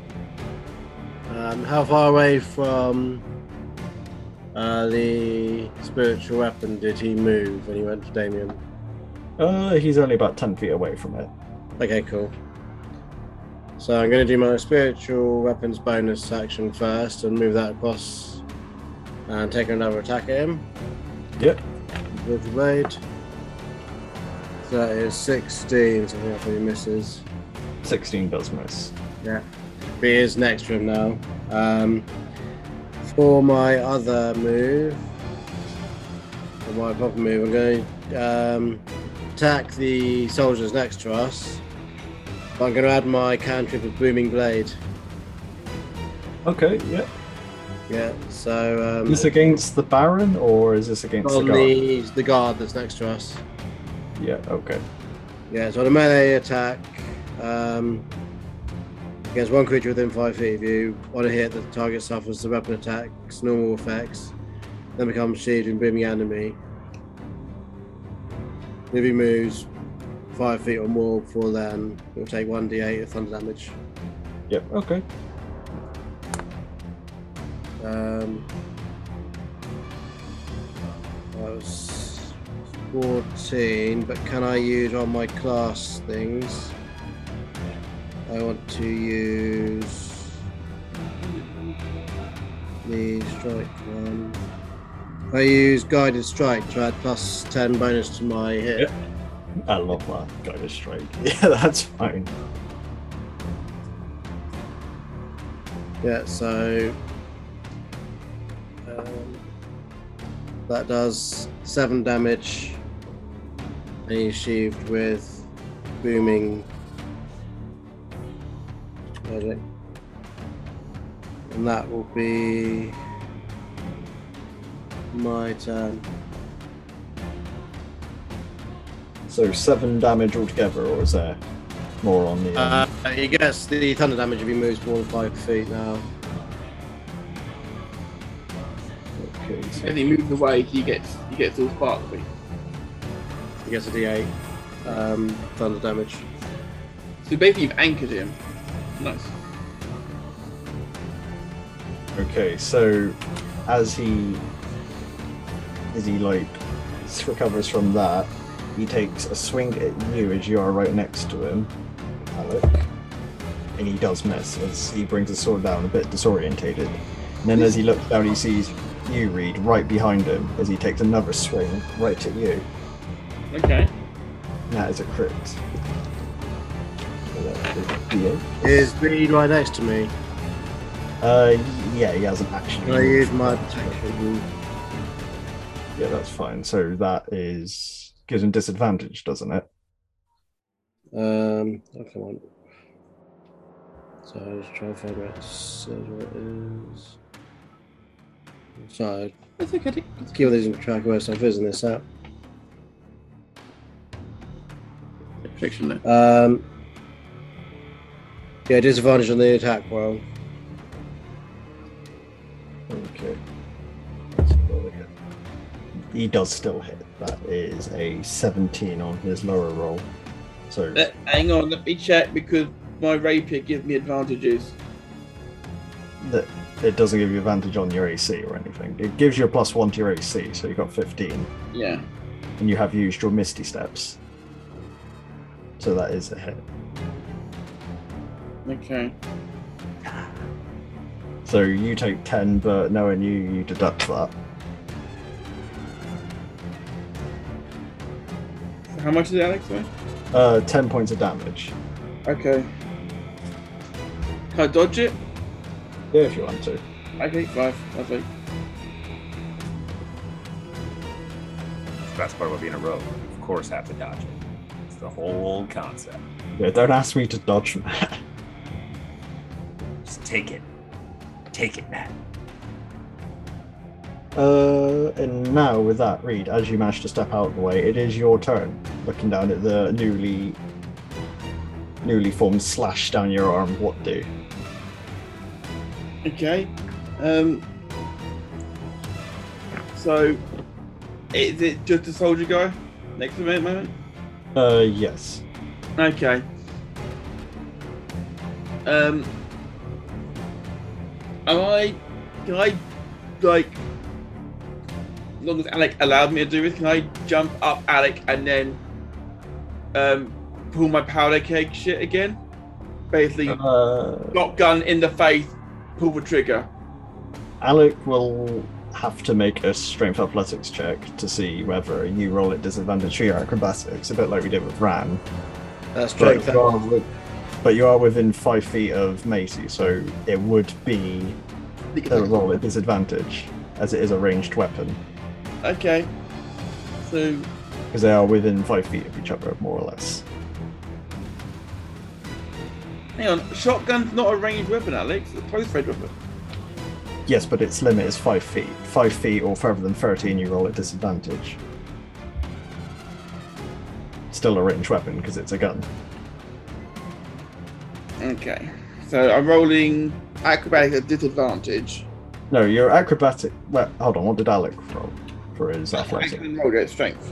Um, how far away from uh, the spiritual weapon did he move when he went to Damien? Uh, he's only about ten feet away from it. Okay, cool. So I'm going to do my spiritual weapons bonus action first and move that across and take another attack at him Yep. with the blade. So that is sixteen, so I think that probably misses. sixteen does miss. Yeah. He is next to him now. Um, for my other move, for my proper move, I'm going to um, attack the soldiers next to us. But I'm going to add my cantrip of Booming Blade. Okay, yep. Yeah, so... Um, Is this against the Baron, or is this against the on guard? the, the guard that's next to us. Yeah, okay. Yeah, so on a melee attack, um, against one creature within five feet of you, on a hit, the target suffers the weapon attacks, normal effects, then becomes shielded and booming enemy. If he moves five feet or more before then, it will take one d eight of thunder damage. Yep, okay. Um, that was fourteen, but can I use on my class things? I want to use the strike one. I use guided strike to add plus ten bonus to my hit. Yep. I love that guided strike. Yeah, that's fine. Yeah, so um, that does seven damage, and he's sheathed with booming magic, and that will be my turn. So seven damage altogether, or is there more on the? Um... Uh, he gets the thunder damage if he moves more than five feet now. Okay, so... As he moves away, he gets he gets all sparkly. He gets a D eight um, thunder damage. So basically, you've anchored him. Nice. Okay, so as he as he like recovers from that, he takes a swing at you as you are right next to him, Alec, and he does miss as he brings his sword down a bit disorientated. And then as he looks down, he sees you, Reed, right behind him as he takes another swing right at you. Okay. And that is a crit. So that is a D eight. Is Reed right next to me? Uh, yeah, he hasn't actually. Can I use my protection? Yeah, that's fine. So that is gives him disadvantage, doesn't it? Um, oh, come on. So I was trying to find where it says where it is. Sorry, That's okay. let's keep losing track of where stuff is in this app. Protection there. Um, yeah, disadvantage on the attack roll. Okay. Let's roll again. He does still hit. That is a seventeen on his lower roll. So Let, hang on, let me check because my rapier gives me advantages. that it doesn't give you advantage on your A C or anything. It gives you a plus one to your A C, so you got fifteen, Yeah. and you have used your Misty Steps. So that is a hit. Okay. So you take ten, but knowing you, you deduct that. So how much is it, Alex? Sorry? Uh, ten points of damage. Okay. Can I dodge it? Yeah, if you want to. Okay, five. Lovely. It's the best part about being a rogue. You, of course, have to dodge it. It's the whole concept. Yeah, don't ask me to dodge that. Just take it. Take it, man. Uh, and now with that, Reed, as you manage to step out of the way, it is your turn. Looking down at the newly, newly formed slash down your arm, what do? Okay. Um. So, is it just a soldier guy next to me at the moment? Uh, yes. Okay. Um. Am I? Can I, like, as long as Alec allowed me to do this, can I jump up Alec and then um pull my powder keg shit again? Basically, Uh, shotgun in the face, pull the trigger. Alec will have to make a strength athletics check to see whether you roll at disadvantage for your acrobatics, a bit like we did with Ran. That's But strength. you are, wi- but you are within five feet of Macy, so it would be a roll at disadvantage, as it is a ranged weapon, Okay. So, because they are within five feet of each other, more or less. hang on. Shotgun's not a ranged weapon, Alex. It's a close range weapon. Yes, but its limit is five feet. Five feet or further than thirteen, you roll at disadvantage. Still a ranged weapon because it's a gun. Okay. So I'm rolling acrobatics at disadvantage. No, your acrobatic. Well, hold on. What did Alec roll for his I athletics? can roll it at strength.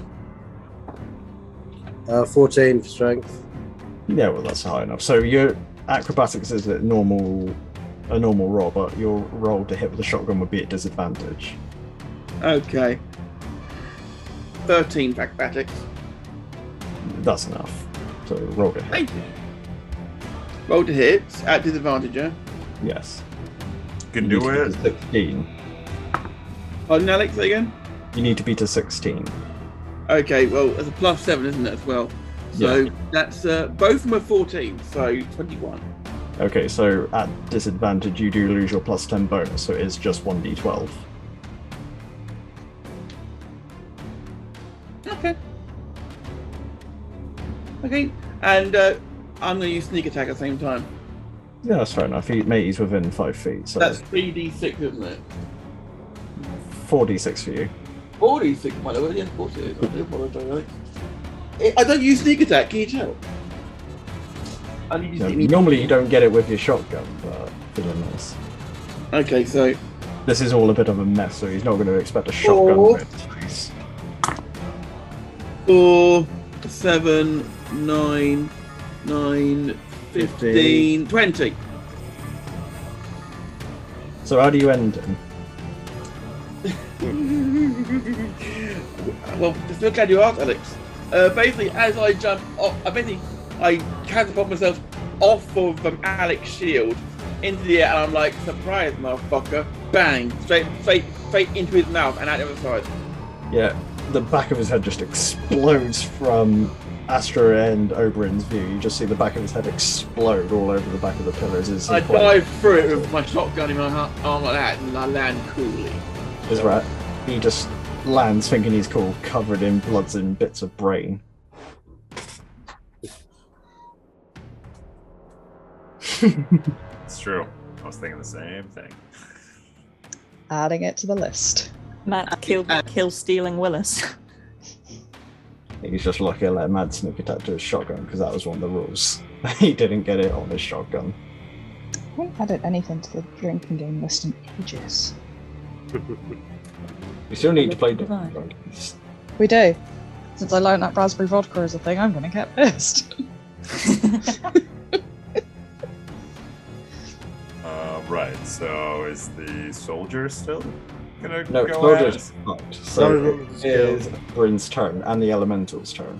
Uh, fourteen for strength. Yeah, well, that's high enough. So your acrobatics is a normal, a normal roll, but your roll to hit with a shotgun would be at disadvantage. Okay. thirteen for acrobatics. That's enough. So roll to hit. Thank you. Roll to hit at disadvantage, yeah? Yes. Can You do need to it. beat a sixteen. Pardon, Alex, say again? You need to beat a sixteen. Okay, well, it's a plus seven, isn't it, as well? So Yeah. that's, uh, both of them are fourteen, so twenty-one. Okay, so at disadvantage you do lose your plus ten bonus, so it's just one d twelve. Okay. Okay, and uh, I'm going to use sneak attack at the same time. Yeah, that's fair enough. He, mate, he's within five feet, so That's three d six, isn't it? four d six for you. four d six, by the way. Yes, of course it is. I do apologise, Alex. I- I don't use sneak attack, can you tell? I need to No, see me. normally you don't get it with your shotgun, but for this. Okay, so This is all a bit of a mess, so he's not going to expect a shotgun Four. to hit his face. four, seven, nine, nine, fifteen, twenty. So how do you end him? Well, just look at you asked, Alex. Uh, basically, as I jump off, I basically I catapult myself off of um, Alex's shield into the air, and I'm like, surprise, motherfucker! Bang! Straight, straight, straight into his mouth and out the other side. Yeah, the back of his head just explodes from Astra and Oberyn's view. You just see the back of his head explode all over the back of the pillars. As I he points- dive through it with my shotgun in my ha- arm like that, and I land coolly. Is right. He just lands thinking he's cool, covered in bloods and bits of brain. It's true. I was thinking the same thing. Adding it to the list. Matt killed kill stealing Willis. He's just lucky I let Mad sneak attack to his shotgun because that was one of the rules. He didn't get it on his shotgun. I haven't added anything to the drinking game list in ages. You still need to play Divine. Dragons. We do. Since I learned that raspberry vodka is a thing, I'm gonna get pissed. Uh, right. So is the soldier still gonna No, go Soldier's at? fucked. So Soldier it still- is Bryn's turn and the Elemental's turn.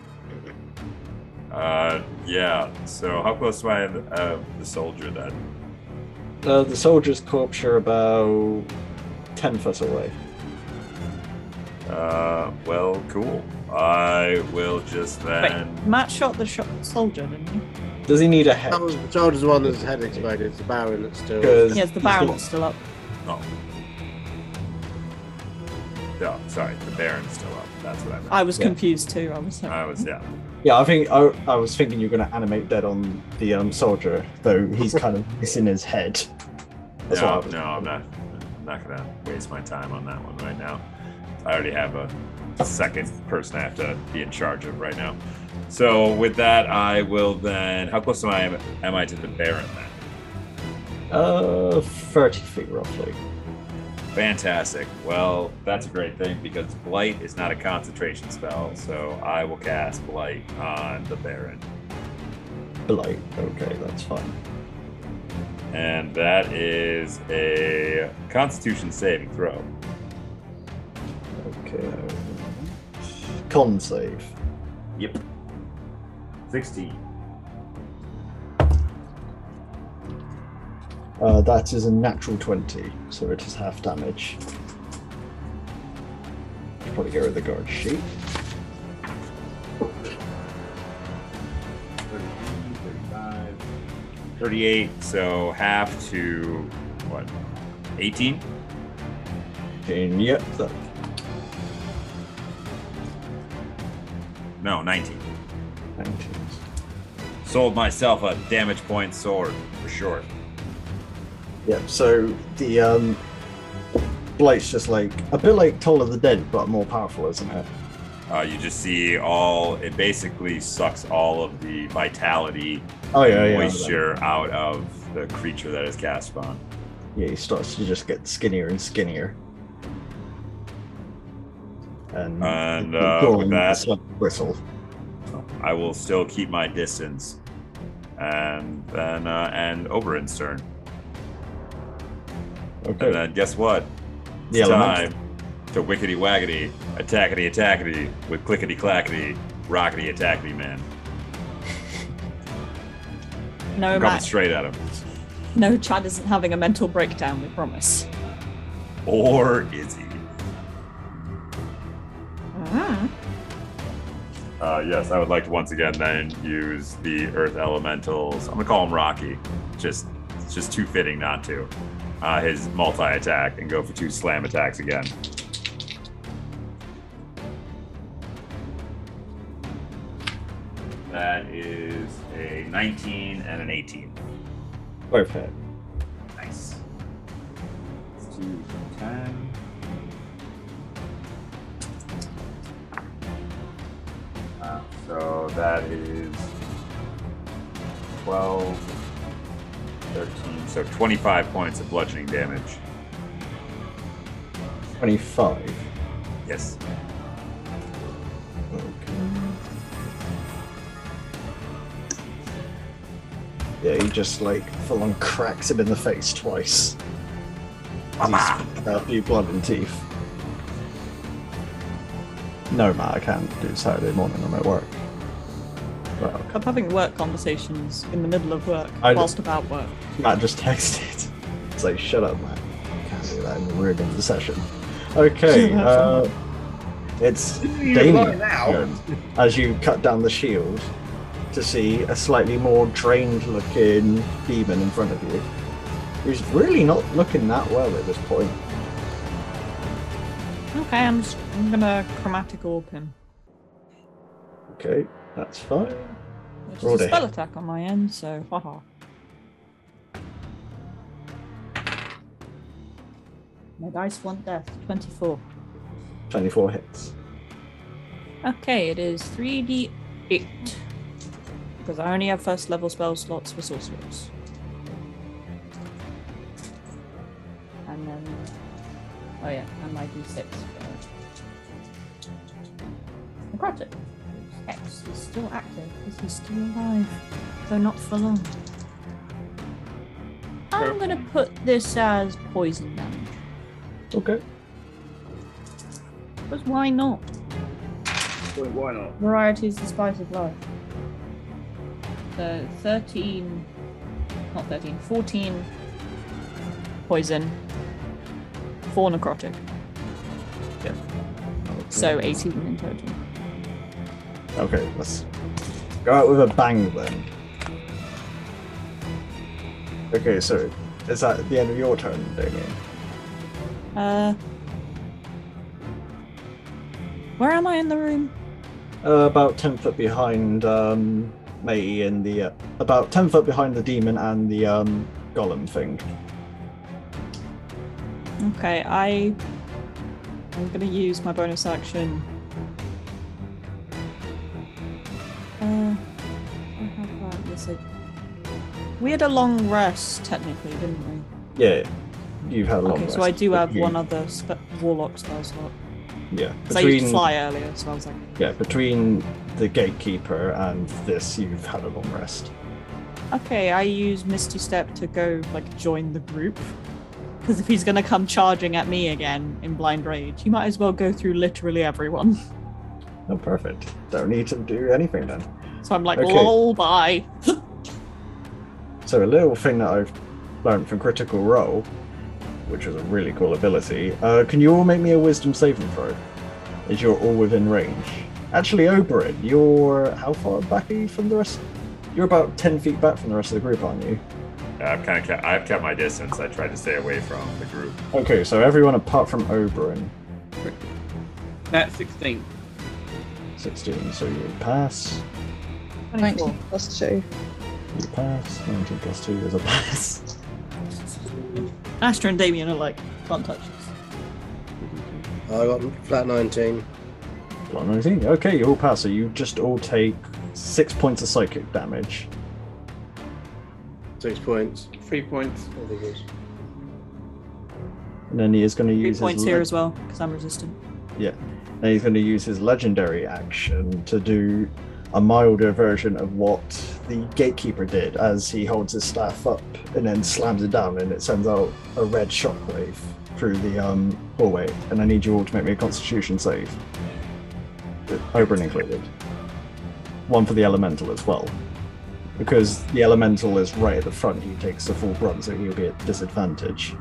Uh, yeah. So how close am I to uh, the soldier then? Uh, the soldier's corpse, you're about ten foot away. Uh, well, cool. I will just then. Wait, Matt shot the shot soldier, didn't he? Does he need a head? That was the soldier's the one that's head exploded. It's the Baron that's still. Because Yes, the he's Baron's got- still up. Oh. No, sorry. The Baron's still up. That's what I meant. I was Yeah. confused too. I was like, I was yeah. Yeah, I think I, I was thinking you're going to animate dead on the um, soldier, though he's kind of missing his head. That's no, what I was no, I'm not. I'm not gonna waste my time on that one right now. I already have a second person I have to be in charge of right now. So with that, I will then. How close am I? Am I to the Baron then? Uh, thirty feet roughly. Fantastic. Well, that's a great thing because Blight is not a concentration spell, so I will cast Blight on the Baron. Blight. Okay, that's fine. And that is a Constitution saving throw. Okay. Con save. Yep. sixteen. Uh, that is a natural twenty, so it is half damage. Should probably go with the guard sheet. thirty-eight, so half to what? eighteen? And yep, that, No, nineteen. nineteen. Sold myself a damage point sword for sure. Yep, so the um, Blight's just like a bit like Toll of the Dead, but more powerful, isn't it? Uh, you just see all, it basically sucks all of the vitality Oh yeah, and yeah. moisture out of the creature that is cast upon. Yeah, he starts to just get skinnier and skinnier. And, And, the uh, claw with and that- the slight bristle. I will still keep my distance. And then, uh, and Oberyn's turn. Okay. And then guess what? The It's elemental. time to wickety waggity, attackety attackety, with clickety clackety, rockety attackety, man. No, I'm coming Matt. straight at him. No, Chad isn't having a mental breakdown, we promise. Or is he? Mm. Uh, yes, I would like to once again then use the Earth Elementals. I'm gonna call him Rocky. Just, it's just too fitting not to. Uh, his multi-attack and go for two slam attacks again. That is a nineteen and an eighteen. Both hit. Nice. Let's do ten. Uh, so that is twelve, thirteen, so twenty-five points of bludgeoning damage. twenty-five. Yes. Okay. Yeah, he just like full on cracks him in the face twice. Mama! He's got a few blood and teeth. No, Matt, I can't do Saturday morning. I'm at work. Well, I'm having work conversations in the middle of work, I whilst just- about work. Matt just texted. It's like, shut up, Matt. Can't do that in the room of the session. Okay, uh, it's Damien turn as you cut down the shield to see a slightly more drained-looking demon in front of you, who's really not looking that well at this point. Okay, I'm just I'm gonna chromatic orb him. Okay, that's fine. Which Roll is a the spell hit. attack on my end, so haha. My dice want death. twenty-four. twenty-four hits. Okay, it is three d eight. Because I only have first level spell slots for sorcerers. And then. Oh yeah, and my d six for. Necrotic. X is still active because he's still alive, though not for long. I'm gonna put this as poison damage. Okay. Because why not? Wait, why not? Variety is the spice of life. So thirteen, not thirteen, fourteen poison, four necrotic. Yeah. So eighteen in total. Okay, let's go out with a bang then. Okay, so is that the end of your turn, Damien? Uh, where am I in the room? Uh, about ten foot behind um, May and the uh, about ten foot behind the demon and the um, golem thing. Okay, I I'm gonna use my bonus action. Uh, I have that. Yes, I... We had a long rest, technically, didn't we? Yeah, you've had a long Okay, rest. so I do but have you- one other spe- warlock spell slot. Yeah, Because I used to between fly earlier, so I was like, yeah between the gatekeeper and this, you've had a long rest. okay, I use Misty Step to go like join the group. Because if he's gonna come charging at me again in blind rage, he might as well go through literally everyone. Oh, perfect. Don't need to do anything then. So I'm like, Okay. lol, bye. So a little thing that I've learned from Critical Role, which was a really cool ability. Uh, can you all make me a Wisdom saving throw? As you're all within range. Actually, Oberyn, you're how far back are you from the rest? You're about ten feet back from the rest of the group, aren't you? Uh, I've kind of kept, I've kept my distance. I tried to stay away from the group. Okay, so everyone apart from Oberyn, That's sixteen. sixteen. So you pass. twenty-four. nineteen plus two. You pass. nineteen plus two is a pass. Astra and Damien are like, can't touch this. I got flat nineteen. Flat nineteen. Okay, you all pass. So you just all take six points of psychic damage. Six points. Three points. I think it is. And then he is going to Three use points his here le- as well, because I'm resistant. Yeah. Then he's going to use his legendary action to do a milder version of what the gatekeeper did, as he holds his staff up and then slams it down, and it sends out a red shockwave. through the um, hallway, and I need you all to make me a Constitution save. Oberon included. One for the Elemental as well. Because the Elemental is right at the front, he takes the full brunt, so he'll be at disadvantage.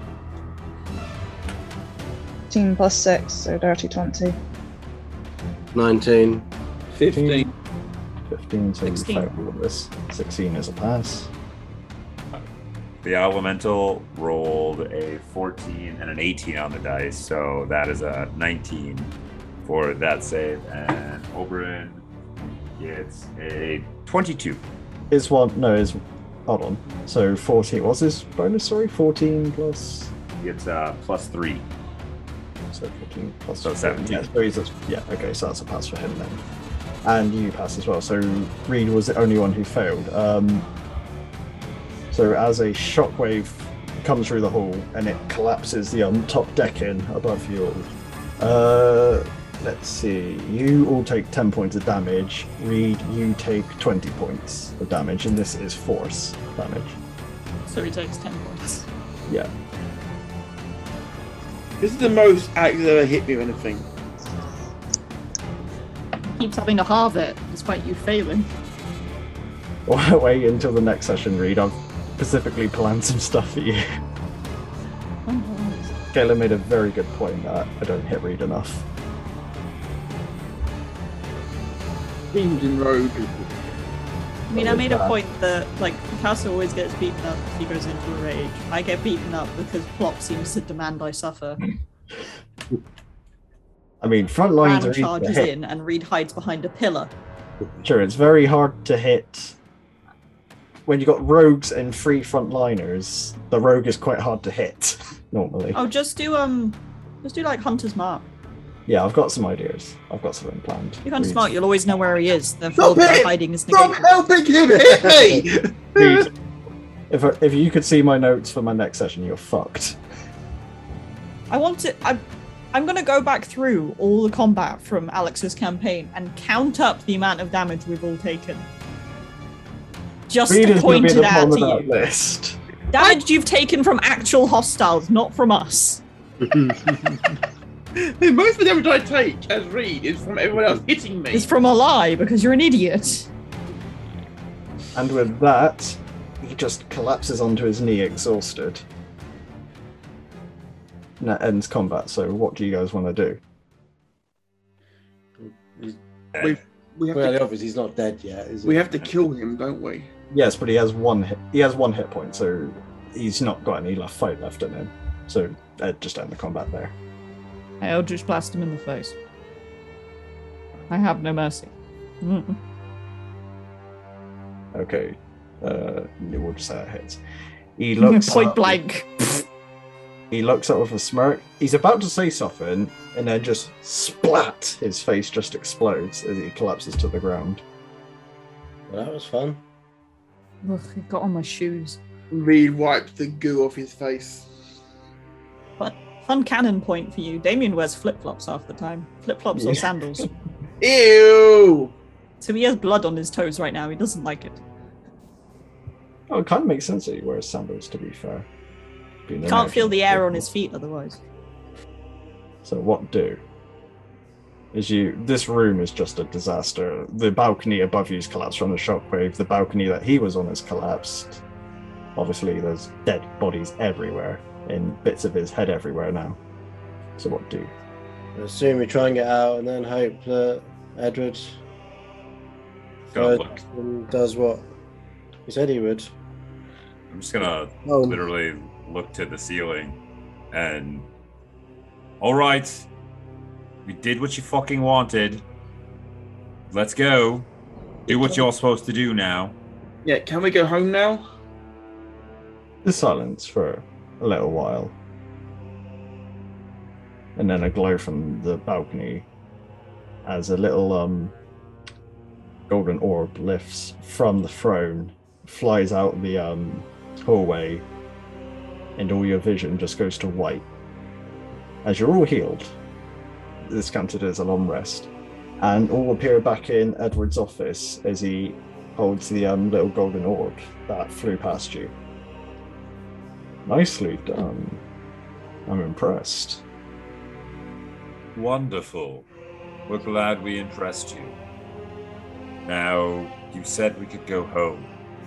fifteen plus six, so dirty twenty. nineteen. Fifteen. fifteen, so you sixteen. fail all of this. sixteen is a pass. The Elemental rolled a fourteen and an eighteen on the dice, so that is a nineteen for that save, and Oberon gets a twenty-two. Is one, no, is, hold on. So fourteen, what's his bonus, sorry? fourteen plus, It's uh, plus three. so fourteen plus So seventeen. Yeah, so he's a, yeah, okay, so that's a pass for him then. And you pass as well, so Reed was the only one who failed. Um, so as a shockwave comes through the hall and it collapses the um, top deck in above you all. Uh, let's see, you all take ten points of damage. Reed, you take twenty points of damage, and this is force damage. So he takes ten points. Yeah. This is the most Alex has ever hit me with anything. Keeps having to halve it, despite you failing. Wait until the next session, Reed. I've specifically planned some stuff for you. Kayla made a very good point that I don't hit Reed enough. Fiend and rogue. I mean, I made a point that, like, Picasso always gets beaten up if he goes into a rage. I get beaten up because plot seems to demand I suffer. I mean, front lines Ran are easy to charges hit. in and Reed hides behind a pillar. Sure, it's very hard to hit. When you've got rogues and three frontliners, the rogue is quite hard to hit, normally. Oh, just do, um, just do, like, Hunter's Mark. Yeah, I've got some ideas. I've got something planned. You Hunter's Reed- Mark, you'll always know where he is. Therefore, Stop it! the hiding is Stop negated. helping him hit me! Reed, if, I- if you could see my notes for my next session, you're fucked. I want to. I'm, I'm going to go back through all the combat from Alex's campaign and count up the amount of damage we've all taken. Just Reed to is going point to be it the out bottom to of that you. list. Damage you've taken from actual hostiles, not from us. The most of the damage I take as Reed is from everyone else hitting me. It's from a lie because you're an idiot. And with that, he just collapses onto his knee, exhausted. And that ends combat, so what do you guys want to do? We, we have Well, to, obviously he's not dead yet, is he? we have to kill him, don't we? Yes, but he has one hit, he has one hit point, so he's not got any left fight left in him. So uh, just end the combat there. I Eldritch Blast him in the face. I have no mercy. Mm. Okay, uh, we'll just say it hits. He looks Point up, blank. He looks up with a smirk. He's about to say something, and then just splat! His face just explodes as he collapses to the ground. Well, that was fun. Ugh, it got on my shoes. Reed wiped the goo off his face. But fun cannon point for you. Damien wears flip flops half the time. Flip flops or Yeah. sandals. Ew! So he has blood on his toes right now. He doesn't like it. Oh, it kind of makes sense that he wears sandals, to be fair. Being an Can't feel American. the air on his feet otherwise. So what do? Is you this room is just a disaster. The balcony above you is collapsed from the shockwave. The balcony that he was on has collapsed. Obviously there's dead bodies everywhere and bits of his head everywhere now. So what do? I assume we try and get out and then hope that Edward Gonna uh, look. does what he said he would. I'm just gonna Oh. literally look to the ceiling and. All right, we did what you fucking wanted. Let's go. Do what you're supposed to do now. Yeah, can we go home now? There's silence for a little while. And then a glow from the balcony as a little um golden orb lifts from the throne, flies out the um hallway, and all your vision just goes to white. As you're all healed, this counted as a long rest, and all appear back in Edward's office as he holds the um, little golden orb that flew past you. Nicely done. I'm impressed. Wonderful. We're glad we impressed you. Now, you said we could go home.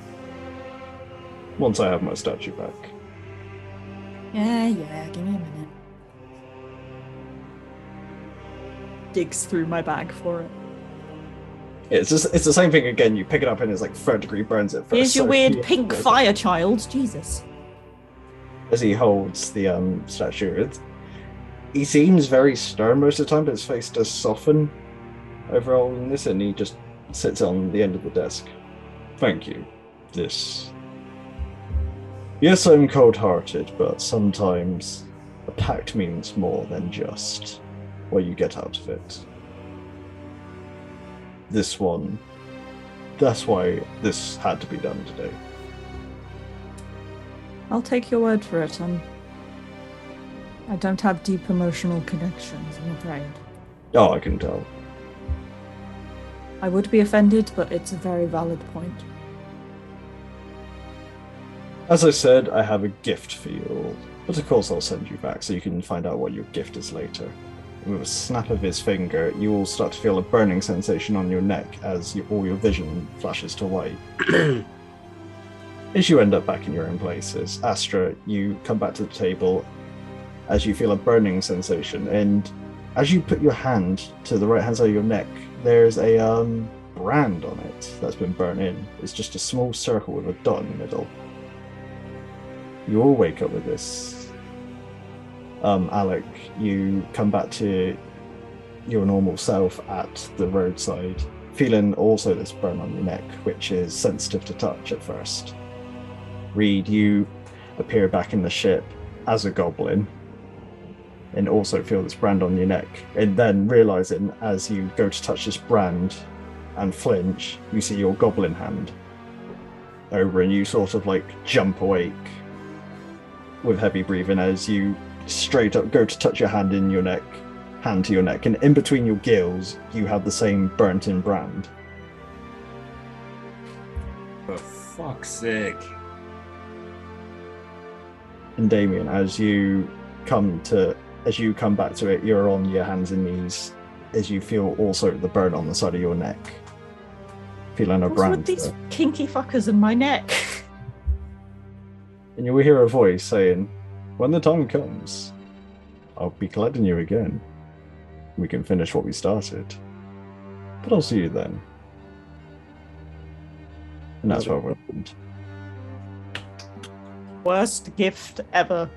Once I have my statue back. Yeah, yeah, give me a minute. Digs through my bag for it. Yeah, it's just, it's the same thing again. You pick it up and it's like third degree burns it first. Here's your so weird he- pink fire child. Jesus. As he holds the um statue, it, he seems very stern most of the time, but his face does soften overall in this, and he just sits on the end of the desk. Thank you. This. Yes, I'm cold-hearted, but sometimes a pact means more than just what you get out of it. This one, that's why this had to be done today. I'll take your word for it. I'm... I don't have deep emotional connections, I'm afraid. Oh, I can tell. I would be offended, but it's a very valid point. As I said, I have a gift for you all, but of course I'll send you back so you can find out what your gift is later. And with a snap of his finger, you all start to feel a burning sensation on your neck as you, all your vision flashes to white. As you end up back in your own places, Astra, you come back to the table as you feel a burning sensation, and as you put your hand to the right hand side of your neck, there's a um, brand on it that's been burnt in. It's just a small circle with a dot in the middle. You all wake up with this. Um, Alec, you come back to your normal self at the roadside, feeling also this burn on your neck, which is sensitive to touch at first. Reed, you appear back in the ship as a goblin, and also feel this brand on your neck. And then realizing as you go to touch this brand and flinch, you see your goblin hand over, and you sort of like jump awake with heavy breathing as you straight up go to touch your hand in your neck, hand to your neck, and in between your gills, you have the same burnt-in brand. For fuck's sake. And Damien, as you come to, as you come back to it, you're on your hands and knees as you feel also the burn on the side of your neck, feeling a What's brand. with these there. kinky fuckers in my neck? And you will hear a voice saying, "When the time comes, I'll be collecting you again. We can finish what we started. But I'll see you then." And that's where we'll end. Worst gift ever.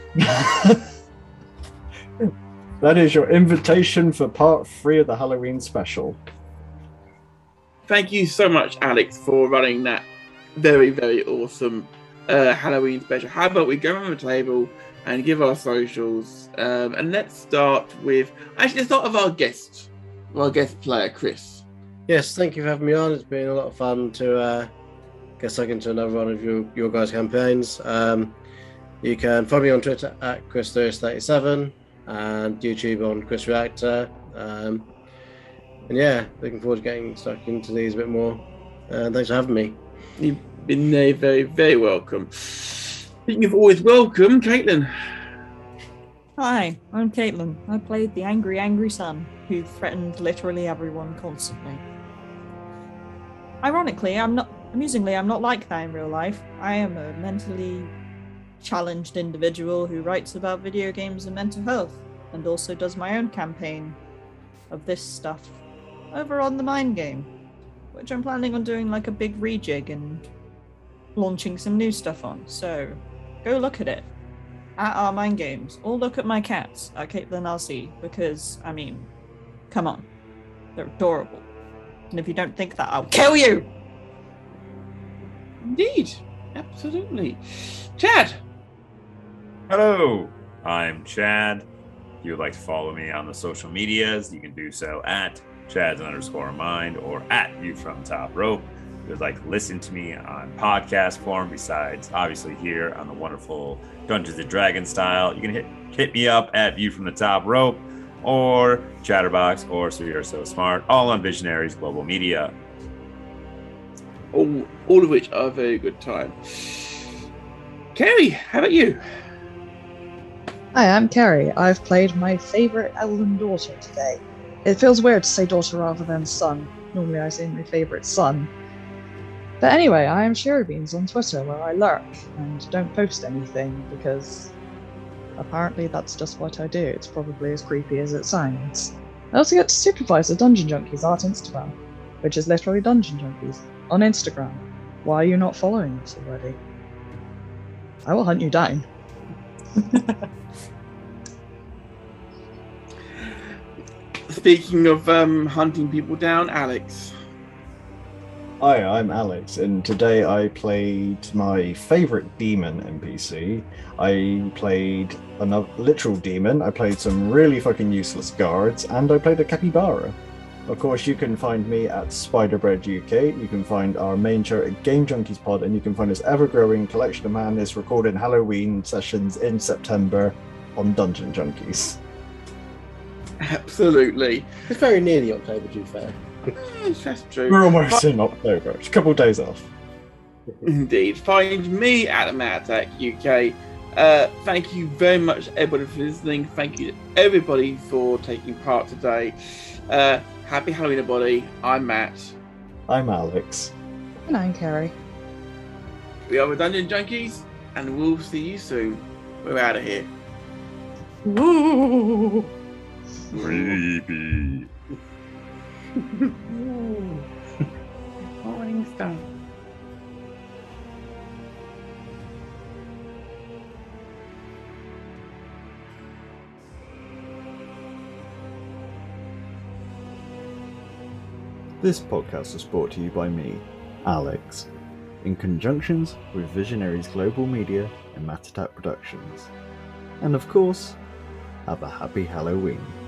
That is your invitation for part three of the Halloween special. Thank you so much, Alex, for running that very, very awesome uh, Halloween special. How about we go around the table and give our socials, um, and let's start with actually let's start with our guest, our guest player, Chris. Yes, thank you for having me on. It's been a lot of fun to uh, get stuck into another one of your, your guys' campaigns. Um, you can follow me on Twitter at Chris thirty-seven and YouTube on Chris Reactor. Um, and yeah, looking forward to getting stuck into these a bit more. Uh, thanks for having me. You've been very, very, very welcome. Speaking of always welcome, Caitlin. Hi, I'm Caitlin. I played the angry, angry son who threatened literally everyone constantly. Ironically, I'm not, amusingly, I'm not like that in real life. I am a mentally challenged individual who writes about video games and mental health, and also does my own campaign of this stuff over on the Mind Game, which I'm planning on doing like a big rejig and launching some new stuff on. So go look at it at our Mind Games, or look at my cats at Caitlin R C, because I mean, come on, they're adorable. And if you don't think that, I'll kill you. Indeed, absolutely. Chad. Hello, I'm Chad. If you would like to follow me on the social medias, you can do so at Chad's underscore mind or at View from Top Rope. If you would like to listen to me on podcast form, besides obviously here on the wonderful Dungeons and Dragons style, you can hit hit me up at View from the Top Rope or Chatterbox or So You're So Smart, all on Visionaries Global Media. All, all of which are a very good time. Kerry, how about you? Hi, I'm Carrie. I've played my favourite elven daughter today. It feels weird to say daughter rather than son. Normally I say my favourite son. But anyway, I am Sherrybeans on Twitter, where I lurk and don't post anything because apparently that's just what I do. It's probably as creepy as it sounds. I also get to supervise the Dungeon Junkies art Instagram, which is literally Dungeon Junkies, on Instagram. Why are you not following us already? I will hunt you down. Speaking of um, hunting people down, Alex. Hi, I'm Alex, and today I played my favourite demon N P C. I played a literal demon, I played some really fucking useless guards, and I played a capybara. Of course, you can find me at Spiderbread U K, you can find our main show at Game Junkies Pod, and you can find this ever-growing collection of madness recording Halloween sessions in September on Dungeon Junkies. Absolutely. It's very nearly October, to be fair. Yes, that's true. We're almost in October, it's a couple of days off. Indeed. Find me at Mattack U K. Uh, thank you very much, everybody, for listening. Thank you to everybody for taking part today. Uh, happy Halloween, everybody. I'm Matt. I'm Alex. And I'm Carrie. We are the Dungeon Junkies, and we'll see you soon. We're out of here. Woo! Creepy. Morning star. This podcast was brought to you by me, Alex, in conjunctions with Visionaries Global Media and Matatat Productions. And of course, have a happy Halloween.